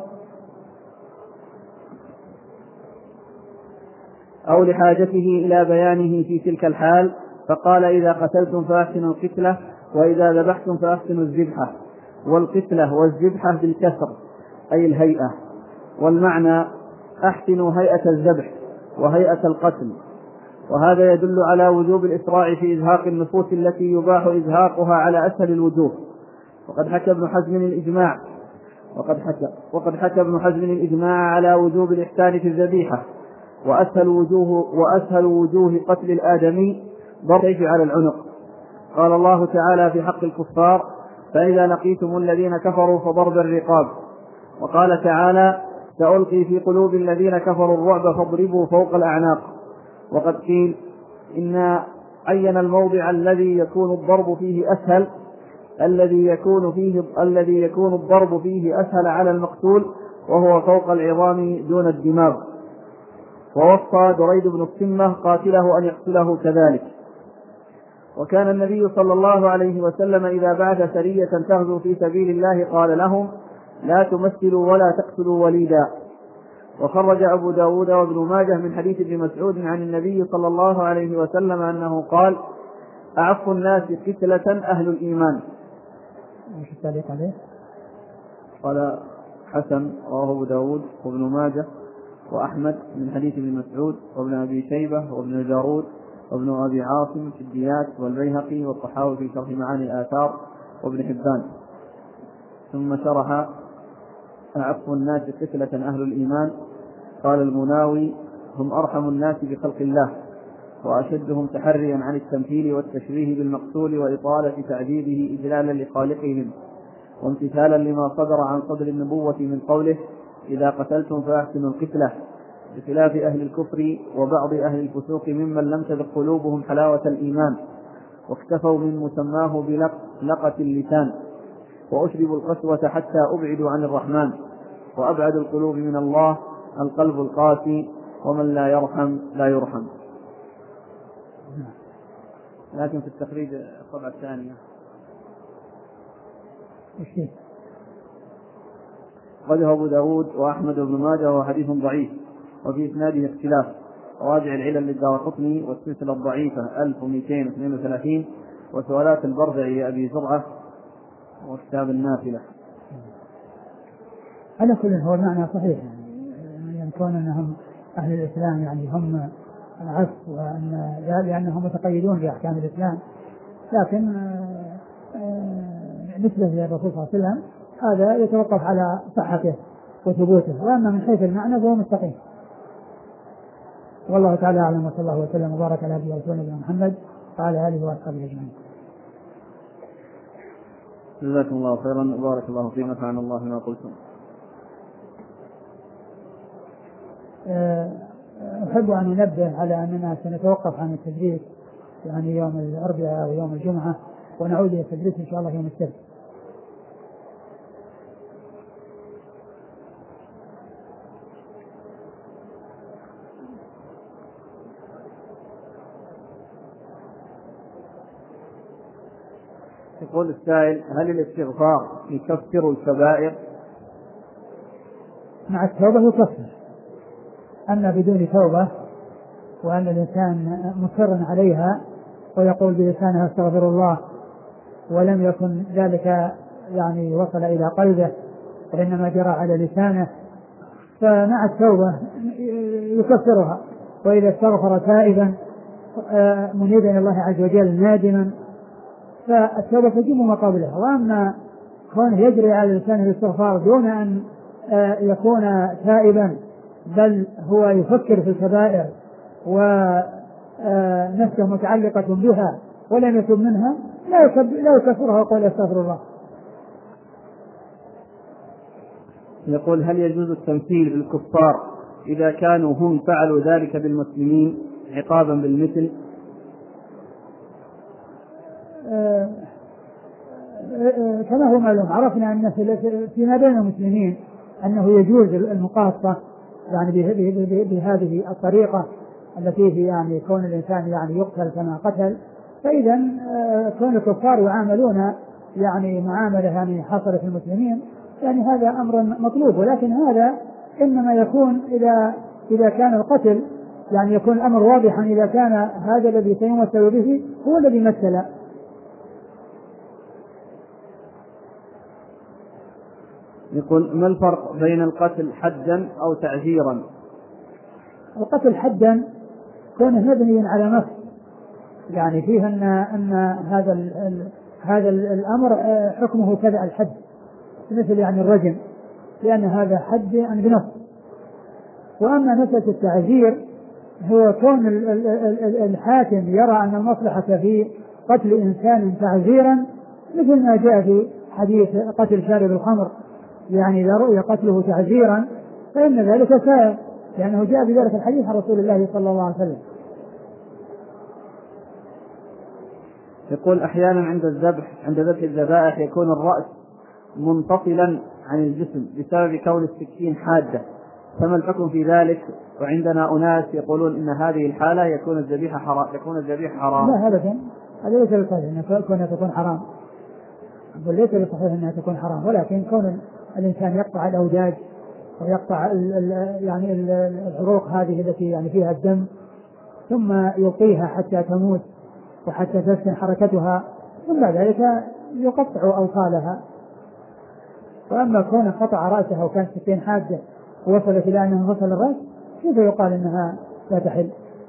أو لحاجته إلى بيانه في تلك الحال، فقال إذا قتلتم فأحسنوا القتلة وإذا ذبحتم فأحسنوا الذبحة. والقتلة والذبحة بالكسر أي الهيئة، والمعنى أحسنوا هيئة الذبح وهيئة القتل. وهذا يدل على وجوب الإسراع في إزهاق النفوس التي يباح إزهاقها على أسهل الوجوه، وقد حكى ابن حزم الإجماع وقد حكى وقد حكى ابن حزم الإجماع على وجوب الإحسان في الذبيحة، وأسهل وجوه وأسهل وجوه قتل الآدمي ضرب السيف على العنق. قال الله تعالى في حق الكفار: فإذا لقيتم الذين كفروا فضرب الرقاب. وقال تعالى: سألقي في قلوب الذين كفروا الرعب فاضربوا فوق الأعناق. وقد قيل إن عين الموضع الذي يكون الضرب فيه أسهل الذي يكون فيه الذي يكون الضرب فيه أسهل على المقتول، وهو فوق العظام دون الدماغ. ووصى دريد بن السمة قاتله أن يقتله كذلك. وكان النبي صلى الله عليه وسلم إذا بعث سرية تغزو في سبيل الله قال لهم: لا تمثلوا ولا تقتلوا وليدا. وخرج أبو داود وابن ماجه من حديث ابن مسعود عن النبي صلى الله عليه وسلم أنه قال: أعف الناس قتلة أهل الإيمان. ايش التعليق عليه؟ قال حسن رواه أبو داود وابن ماجه وأحمد من حديث ابن مسعود وابن أبي شيبة وابن الجارود وابن أبي عاصم في الديات والبيهقي والطحاوي في شرح معاني الآثار وابن حبان. ثم شرح: أعف الناس قتلة أهل الإيمان. قال المناوي: هم أرحم الناس بخلق الله وأشدهم تحريا عن التمثيل والتشبيه بالمقتول وإطالة تعذيبه إجلالا لخالقهم وامتثالا لما صدر عن صدر النبوة من قوله: إذا قتلتم فأحسنوا القتلة، بخلاف أهل الكفر وبعض أهل الفسوق ممن لم تذق قلوبهم حلاوة الإيمان واكتفوا من مسماه بلقة اللسان، وأشربوا القسوة حتى أبعدوا عن الرحمن، وأبعد القلوب من الله القلب القاسي، ومن لا يرحم لا يرحم. لكن في التخريج الطبعة الثانية قاله أبو داود وأحمد بن ماجه وهو حديث ضعيف وفي إسناده اختلاف. راجع العلل للدارقطني والسلسلة الضعيفة ألف ومئتين واثنين وثلاثين وسؤالات البرزعي أبي زرعة وكتاب النافلة. على كل هو المعنى صحيح، يعني كون أنهم أهل الإسلام يعني هم العفو، وأن لأنهم متقيدون بأحكام الإسلام، لكن نسبة للرسول صلى الله عليه وسلم هذا يتوقف على صحته وثبوته، وأما من حيث المعنى فهو مستقيم. والله تعالى أعلم، وصلى الله وسلم وبارك على نبينا ورسولنا محمد وعلى آله وأصحابه أجمعين. جزاكم الله خيرا وبارك الله فيكم ونفعنا الله ما قلتم. أحب أن أنبه على أننا سنتوقف عن التدريس يعني يوم الأربعاء ويوم الجمعة، ونعود إلى التدريس إن شاء الله يوم السبت. يقول السائل: هل الاستغفار يكفر الكبائر؟ مع التوبة يكفر، أما بدون توبة وأن الإنسان مصر عليها ويقول بلسانه استغفر الله ولم يكن ذلك يعني وصل إلى قلبه وإنما جرى على لسانه، فمع التوبة يكفرها. وإذا استغفر تائبا منيبا إلى الله عز وجل نادما فالتوبة تجيب ما قبلها. وأما كونه يجري على لسانه الاستغفار دون أن يكون تائبا بل هو يفكر في الكبائر ونفسه متعلقة بها ولم يتب منها لا يكفرها ويقول استغفر الله. يقول: هل يجوز التمثيل بالكفار إذا كانوا هم فعلوا ذلك بالمسلمين عقابا بالمثل؟ آه آه كما هو معلوم، عرفنا أن فيما بين المسلمين أنه يجوز المقاصة يعني بهذه الطريقة التي هي يعني كون الإنسان يعني يقتل كما قتل. فإذا آه كون الكفار يعاملون يعني معاملة يعني حصلت في المسلمين يعني هذا أمر مطلوب، ولكن هذا إنما يكون إذا إذا كان القتل يعني يكون الأمر واضحا إذا كان هذا الذي سيمثل به هو الذي مثل. يقول: ما الفرق بين القتل حدا أو تعزيرا؟ القتل حدا كونه مبني على نص يعني فيه أن, أن هذا هذا الأمر حكمه كذا الحد، مثل يعني الرجم، لأن هذا حد يعني بنص. وأما مسألة التعزير هو كون الحاكم يرى أن المصلحة في قتل إنسان تعزيرا، مثل ما جاء في حديث قتل شارب الخمر، يعني إذا رؤي قتله تعزيرا فإن ذلك سائر، لأنه جاء بذلك الحديث عن رسول الله صلى الله عليه وسلم. يقول أحيانا عند الذبح عند ذبح الذبائح يكون الرأس منفصلا عن الجسم بسبب كون السكين حادة، فما الحكم في ذلك؟ وعندنا أناس يقولون إن هذه الحالة يكون الذبيحة حرام يكون الذبيحة حرام. لا هذا هذا ليس بصحيح أنها تكون حرام، ليس بصحيح أنها تكون حرام، ولكن كون الإنسان يقطع الأوداج ويقطع ال ال يعني العروق هذه التي يعني فيها الدم ثم يلقيها حتى تموت وحتى تسكن حركتها، ثم ذلك يقطع أوصالها. وأما كون قطع رأسها وكانت سكين حادة ووصلت إلى أنها انفصل الرأس، كيف يقال أنها لا تحل؟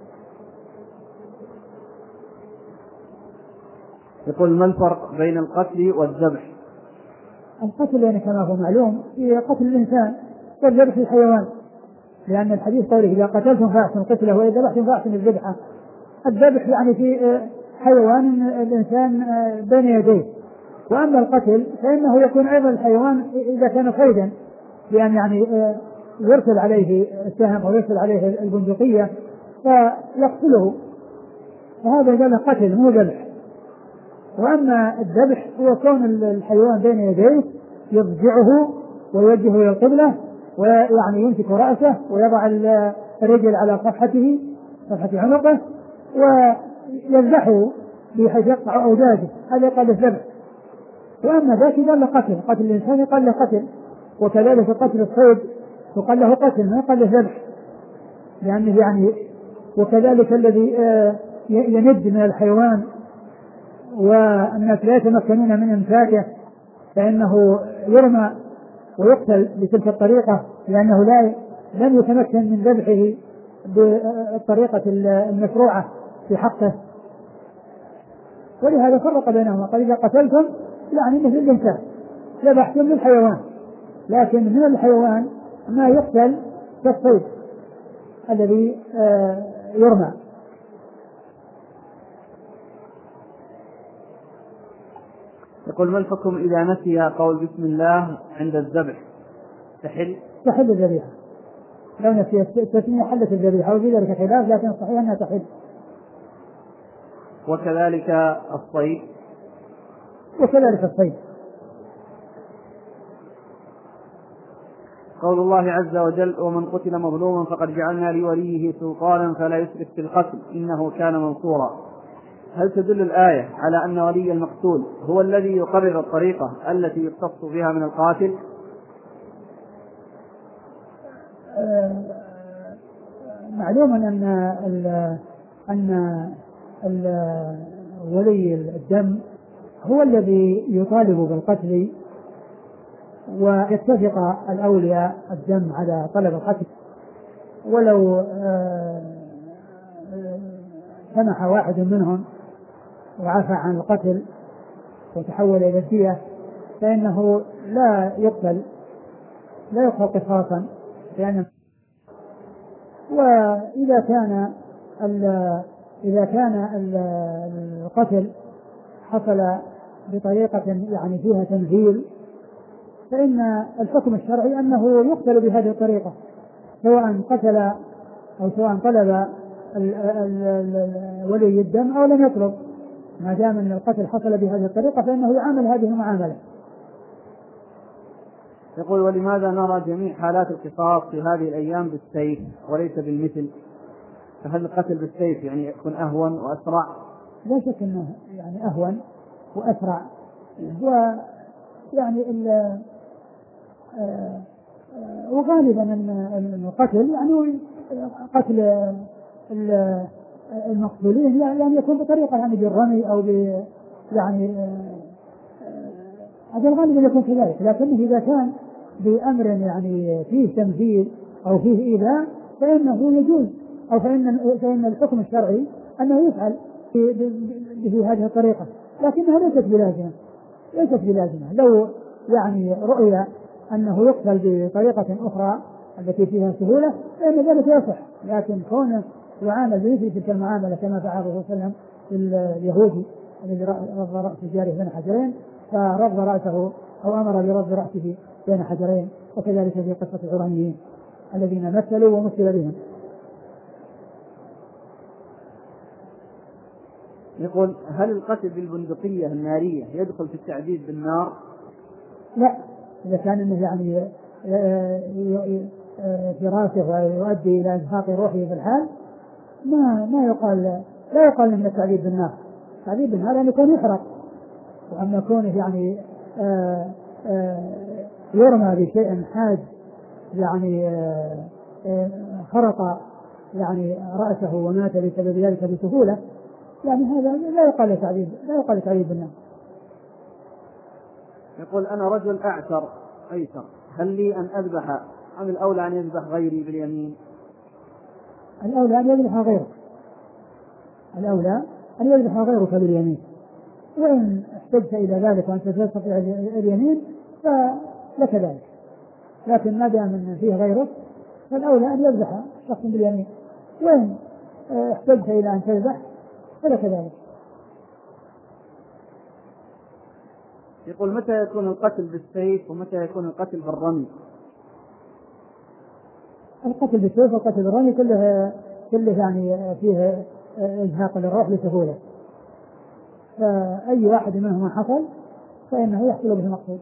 يقول ما الفرق بين القتل والذبح؟ القتل يعني كما هو معلوم هي قتل الإنسان، والذبح الحيوان، لأن الحديث قوله إذا قتلتم فأحسنوا قتله وإذا ذبحتم فأحسنوا الذبحة. الذبح يعني في حيوان الإنسان بين يديه، وأما القتل فإنه يكون أيضا الحيوان إذا كان صيدا، لأن يعني يرسل عليه السهم أو يرسل عليه البندقية فيقتله، فهذا قال قتل مو ذبح. وأما الذبح هو كون الحيوان بين يديه يضجعه ويوجهه إلى القبلة ويعني يمسك رأسه ويضع الرجل على صفحته صفحة عنقه ويذبحه بحيث يقطع أوداجه، هذا قال الذبح. وأما ذاك قال له قتل، قتل الإنسان قال له قتل، وكذلك قتل الصيد وقال له قتل ما قال له ذبح، لأنه يعني وكذلك الذي يند من الحيوان والناس لا يتمكنون من إمساكه فإنه يرمى ويقتل بتلك الطريقة، لأنه لا لم يتمكن من ذبحه بالطريقة المشروعة في حقه. ولهذا فرق بينهما، قال إذا قتلتم يعني مثل الإنسان ذبحتم للحيوان، لكن من الحيوان ما يقتل كالصيد الذي يرمى. يقول ما الحكم إذا نسي قول بسم الله عند الذبح؟ تحل؟ تحل الذبيحة، لو نسي التسمية حلت الذبيحة، وفي ذلك خلاف لكن صحيح أنها تحل. وكذلك الصيد وكذلك الصيد. قول الله عز وجل ومن قتل مظلوما فقد جعلنا لوليه سلطانا فلا يسرف في القتل إنه كان منصورا، هل تدل الآية على أن ولي المقتول هو الذي يقرر الطريقة التي يقتص بها من القاتل؟ معلوم أن أن ولي الدم هو الذي يطالب بالقتل، ويتفق الأولياء الدم على طلب القتل، ولو سمح واحد منهم وعفى عن القتل وتحول إلى الدية فإنه لا يقتل لا يقتل قصاصا، لأن وإذا كان إذا كان القتل حصل بطريقة يعني فيها تنزيل فإن الحكم الشرعي أنه يقتل بهذه الطريقة، سواء قتل أو سواء طلب ولي الدم أو لم يطلب، ما دام أن القتل حصل بهذه الطريقة فإنه يعامل هذه المعاملة. يقول ولماذا نرى جميع حالات القصاص في هذه الأيام بالسيف وليس بالمثل؟ فهل القتل بالسيف يعني يكون أهون وأسرع؟ لا شك أنه يعني أهون وأسرع، ويعني ال وغالبا أن القتل يعني قتل المقتولين يعني يكون بطريقة يعني بالرمي أو ب يعني هذا الغالب يكون كذلك، لكنه إذا كان بأمر يعني فيه تمثيل أو فيه إيذاء فإنه يجوز، أو فإن فإن الحكم الشرعي أنه يفعل بهذه الطريقة. لكنها ليست بلازمة، ليست بلازمة. لو يعني رؤية أنه يقتل بطريقة أخرى التي فيها سهولة فإن ذلك يصح، لكن كونه يعامل بمثل تلك المعاملة كما فعل الرسول صلى الله عليه وسلم اليهودي الذي رد رأس جاره بين حجرين فرد رأسه أو أمر برد رأسه بين حجرين، وكذلك في قصة العرانيين الذين مثلوا ومثل بهم. يقول هل القتل بالبندقية النارية يدخل في التعذيب بالنار؟ لا، إذا كان إنه يعني في راسه ويؤدي إلى إزهاق روحه في الحال ما ما يقال، لا يقال إن التعذيب بالنار. التعذيب بالنار يعني يكون يحرق، وأما كونه يعني آآ آآ يرمى بشيء حاد يعني خرق يعني رأسه ومات بسبب ذلك بسهولة، يعني هذا لا يقال تعذيب، لا يقال تعذيب بالنار. يقول أنا رجل أعسر أيسر، هل لي أن أذبح أم الأولى أن يذبح غيري باليمين؟ الأولى أن يذبح غيرك، الأولى أن يذبح غيرك باليمين، وإن احتجت إلى ذلك وأنت تستطيع اليمين فلك ذلك، لكن ما دام أن فيه غيرك فالأولى أن يذبح شخص باليمين، وإن احتجت إلى أن تذبح فلك ذلك. يقول متى يكون القتل بالسيف ومتى يكون القتل بالرمي؟ القتل بالسيف والقتل بالرمي كله كله يعني فيه إزهاق للروح بسهولة، فأي واحد منهما حصل فإنه يحصل به المقصود.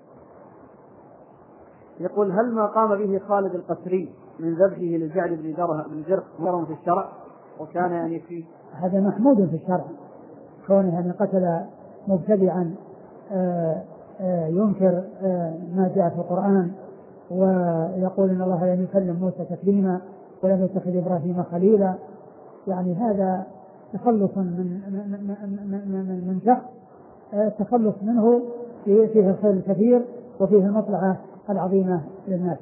يقول هل ما قام به خالد القسري من ذبحه للجعد بن درهم في الشرع وكان يعني فيه؟ هذا محمود في الشرع، كونه أن قتل مبتدعا آآ آآ ينكر ما جاء في القرآن ويقول إن الله لم يكلم موسى تكليما ولم يتخذ إبراهيم خليلا، يعني هذا تخلص من من من من شخص التخلص منه فيه الخير الكثير وفيه المصلحة العظيمة للناس،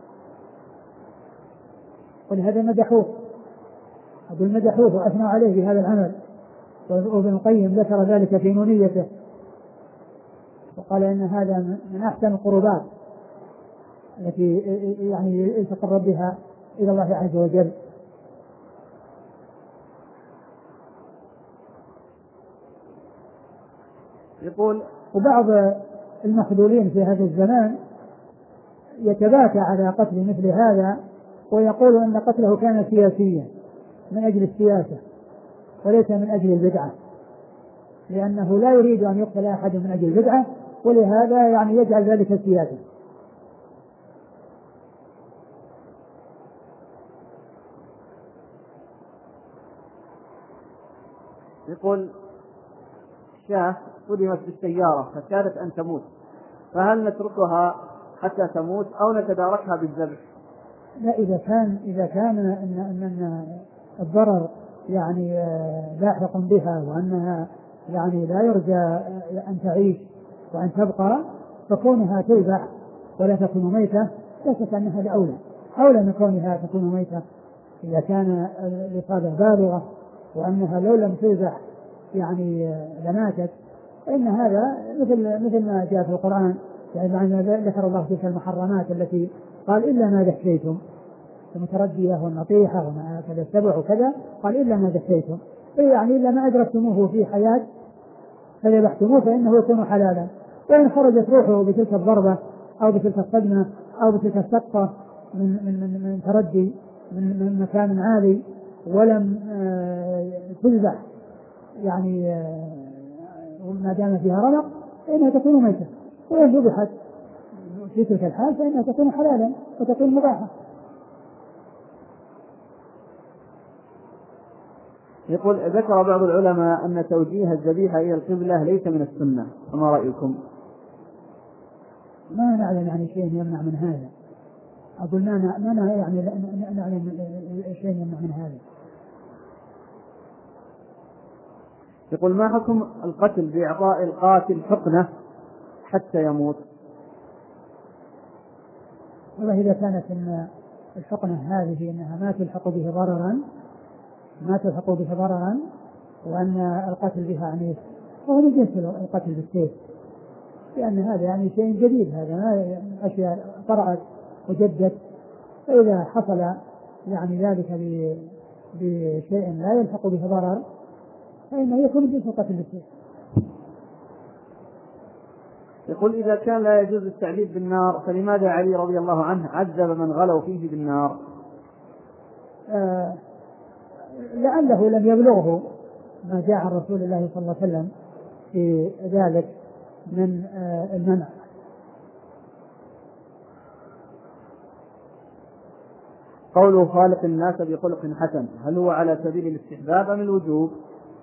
ولهذا مدحوه، أقول مدحوه وأثنوا عليه بهذا العمل، وابن القيم ذكر ذلك في نونيته وقال إن هذا من أحسن القربات التي يعني يتقرب بها إلى الله عز وجل. يقول وبعض المخذولين في هذا الزمان يتباكى على قتل مثل هذا ويقول أن قتله كان سياسيا من أجل السياسة وليس من أجل البدعة، لأنه لا يريد أن يقتل أحد من أجل البدعة، ولهذا يعني يجعل ذلك السياسة. يقول شاة صدمت بالسيارة فكادت أن تموت، فهل نتركها حتى تموت أو نتداركها بالذبح؟ لا، إذا كان إذا كان إن أن الضرر يعني لاحق بها وأنها يعني لا يرجى أن تعيش وأن تبقى، فكونها تذبح ولا تكون ميتة لا شك أنها الأولى، أولى من كونها تكون ميتة إذا كان الإصابة بالغة وأنها لو لم تذبح يعني لماتت، فإن هذا مثل مثل ما جاء في القرآن، يعني معنى ذكر الله تلك المحرمات التي قال إلا ما ذكيتم، المتردية والنطيحة وما أكل السبع وكذا، قال إلا ما ذكيتم، يعني إلا ما أدركتموه في حياة فذبحتموه فإنه يكون حلالا، وإن خرجت روحه بتلك الضربة أو بتلك الصدمة أو بتلك السقطة من من من, من تردي من, من مكان عالي ولم تذبح يعني ما دام فيها رمق فإنها تكون ميتة، وإن ذبحت في تلك الحال فإنها تكون حلالا وتكون مباحة. يقول ذكر بعض العلماء أن توجيه الذبيحة إلى القبلة ليس من السنة، فما رأيكم؟ ما نعلم يعني شيء يمنع من هذا، أقول ما ما يعني نعلم شيء يمنع من هذا. يقول ما حكم القتل بإعطاء القاتل حقنة حتى يموت؟ والله إذا كانت إن الحقنة هذه إنها ما تلحق به ضررا ما تلحق به ضررا وأن القتل بها يعني وهو من جنس القتل بالسيف، لأن هذا يعني شيء جديد، هذا ما أشياء طرأت وجدت، فإذا حصل يعني ذلك بشيء لا يلحق به ضرر فإنه يكون من جنس القتل بالسيف. يقول إذا كان لا يجوز التعذيب بالنار فلماذا علي رضي الله عنه عذب من غلوا فيه بالنار؟ آه لعله لم يبلغه ما جاء عن رسول الله صلى الله عليه وسلم في ذلك من آه المنع. قوله خالق الناس بخلق حسن، هل هو على سبيل الاستحباب أم الوجوب؟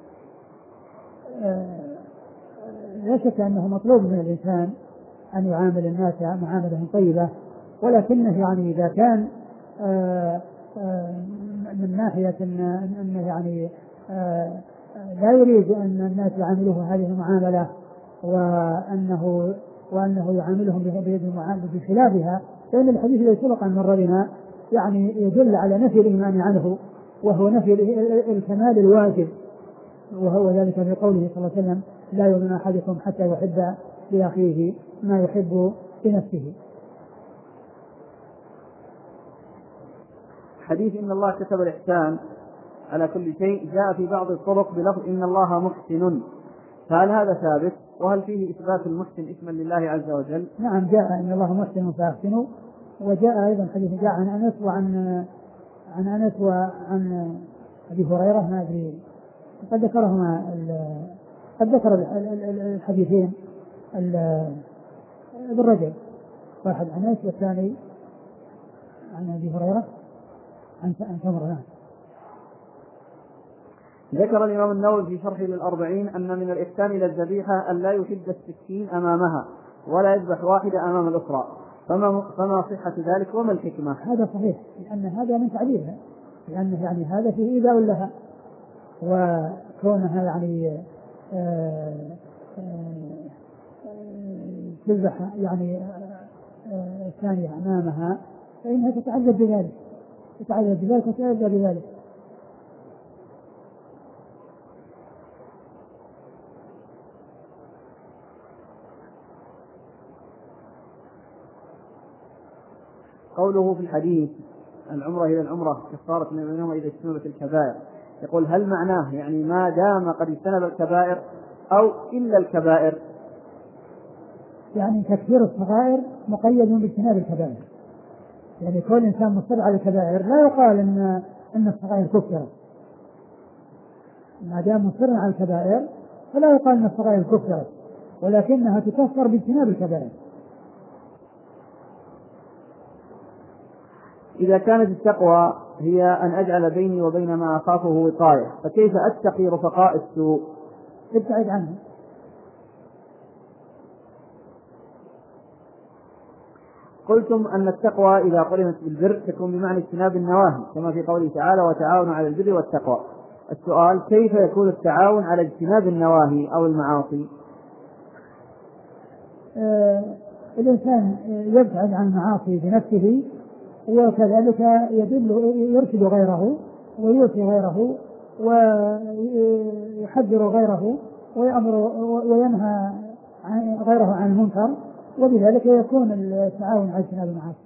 آه لا شك أنه مطلوب من الإنسان أن يعامل الناس معاملة طيبة، ولكنه يعني إذا كان آه آه من ناحية أنه يعني آه لا يريد أن الناس يعاملوه هذه المعاملة وأنه وأنه يعاملهم بخلافها، فإن الحديث الذي سبق أن مر بنا يعني يدل على نفي الإيمان عنه، وهو نفي الكمال الواجب، وهو ذلك في قوله صلى الله عليه وسلم: لا يؤمن أحدكم حتى يحب لأخيه ما يحب لنفسه. حديث إن الله كتب الإحسان على كل شيء جاء في بعض الطرق بلفظ إن الله محسن، فهل هذا ثابت؟ وهل فيه إثبات المحسن اسما لله عز وجل؟ نعم، جاء إن الله محسن فأحسنوا، وجاء أيضا حديث جاء عن أنس وعن عن أنس وعن أبي هريرة، ما أدري قد ذكرهما قد ذكر الحديثين بالرجل، واحد عن أنس والثاني عن أبي هريرة عن ثمرة. ذكر الإمام النووي في شرحه للأربعين أن من الإحسان إلى الذبيحة أن لا يشد السكين أمامها ولا يذبح واحدة أمام الأخرى، فما, فما صحة ذلك وما الحكمة؟ هذا صحيح، لأن هذا من تعذيبها، لأن يعني هذا فيه إيذاء لها، وكونها يعني تذبح يعني الثانية أمامها فإنها تتعذب بذلك تتعذب بذلك وتتعذب بذلك. قوله في الحديث العمرة إلى العمرة كفارة من بينهما إذا اجتنبت الكبائر، يقول هل معناه يعني ما دام قد اجتنب الكبائر أو إلا الكبائر؟ يعني تكفير الصغائر مقيد باجتناب الكبائر، يعني كل إنسان مصر على الكبائر لا يقال إن إن الصغائر كفرت، ما دام مصر على الكبائر فلا يقال إن الصغائر كفرت، ولكنها تكفر باجتناب الكبائر. إذا كانت التقوى هي أن أجعل بيني وبين ما أخافه وقاية، فكيف أتقي رفقاء السوء؟ ابتعد عنه. قلتم أن التقوى إذا قرنت بالبر تكون بمعنى اجتناب النواهي كما في قوله تعالى وتعاونوا على البر والتقوى. السؤال: كيف يكون التعاون على اجتناب النواهي أو المعاصي؟ آه الإنسان يبتعد عن المعاصي بنفسه، وكذلك يدل يرشد غيره ويوصي غيره ويحذر غيره ويأمر وينهى غيره عن المنكر، وبذلك يكون التعاون على اجتناب المعاصي.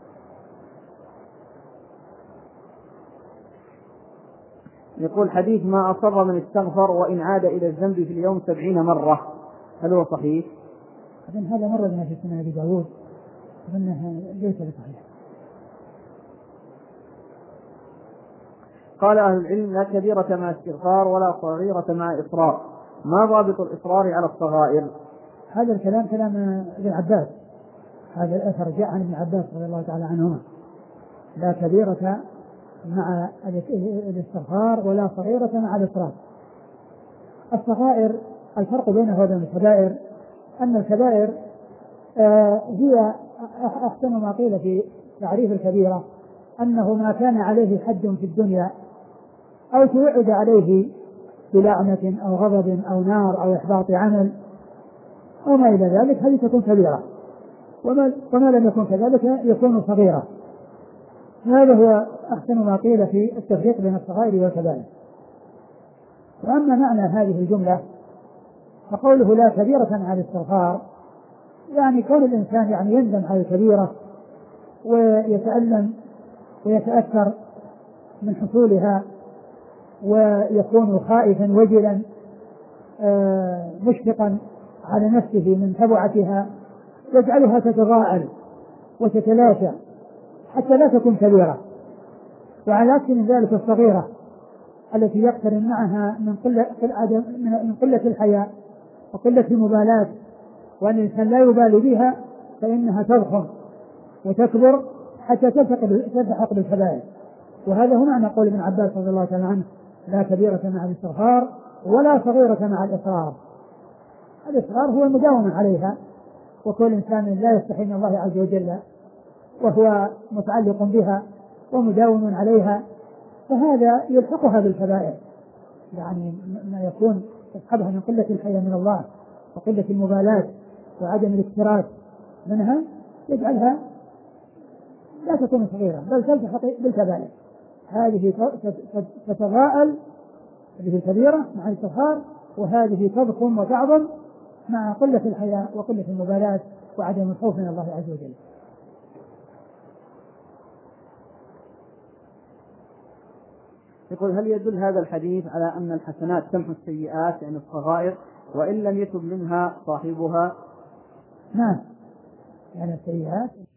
يقول حديث ما أصر من استغفر وإن عاد إلى الذنب في اليوم سبعين مرة، هل هو صحيح؟ هذا مرة من في سنة أبي داود أنه ليس بصحيح. قال أهل العلم: لا كبيرة مع استغفار ولا صغيرة مع إصرار، ما ضابط الإصرار على الصغائر؟ هذا الكلام كلام ابن عباس، هذا الأثر جاء عن ابن عباس رضي الله تعالى عنهما: لا كبيرة مع الاستغفار ولا صغيرة مع الإصرار. الصغائر الفرق بينها وبين الكبائر أن الكبائر آه هي أحسن ما قيل في تعريف الكبيرة أنه ما كان عليه حد في الدنيا أو توعد عليه بلعنة أو غضب أو نار أو إحباط عمل أو ما إلى ذلك، هذه تكون كبيرة، وما, وما لم يكن كذلك يكون صغيرة. هذا هو أحسن ما قيل في التفريق بين الصغائر والكبائر. وأما معنى هذه الجملة فقوله لا كبيرة مع الاستغفار يعني كون الإنسان يعني يندم على الكبيرة ويتألم ويتأثر من حصولها ويكون خائفا وجلا مشفقا على نفسه من تبعتها يجعلها تتضاءل وتتلاشى حتى لا تكون كبيرة. وعلى عكس من ذلك الصغيرة التي يقترن معها من قلة من قلة الحياء وقلة المبالاة وأن الإنسان لا يبالي بها فإنها تضخم وتكبر حتى تلحق بالكبائر. وهذا هو معنى قول ابن عباس رضي الله تعالى عنه لا كبيرة مع الاستغفار ولا صغيرة مع الإصرار. الإصرار هو المداومة عليها، وكل إنسان لا يستحي من الله عز وجل وهو متعلق بها ومداوم عليها فهذا يلحقها بالكبائر، يعني ما يكون يصحبها من قلة الحياء من الله وقلة المبالاة وعدم الاكتراث منها يجعلها لا تكون صغيرة بل تلحق بالكبائر. هذه تتضاءل هذه الكبيرة مع الاستغفار، وهذه تضخم وتعظم مع قلة الحياء وقلة المبالاة وعدم الخوف من الله عز وجل. يقول هل يدل هذا الحديث على أن الحسنات تمحو السيئات يعني الصغائر وإن لم يتب منها صاحبها؟ نعم، يعني السيئات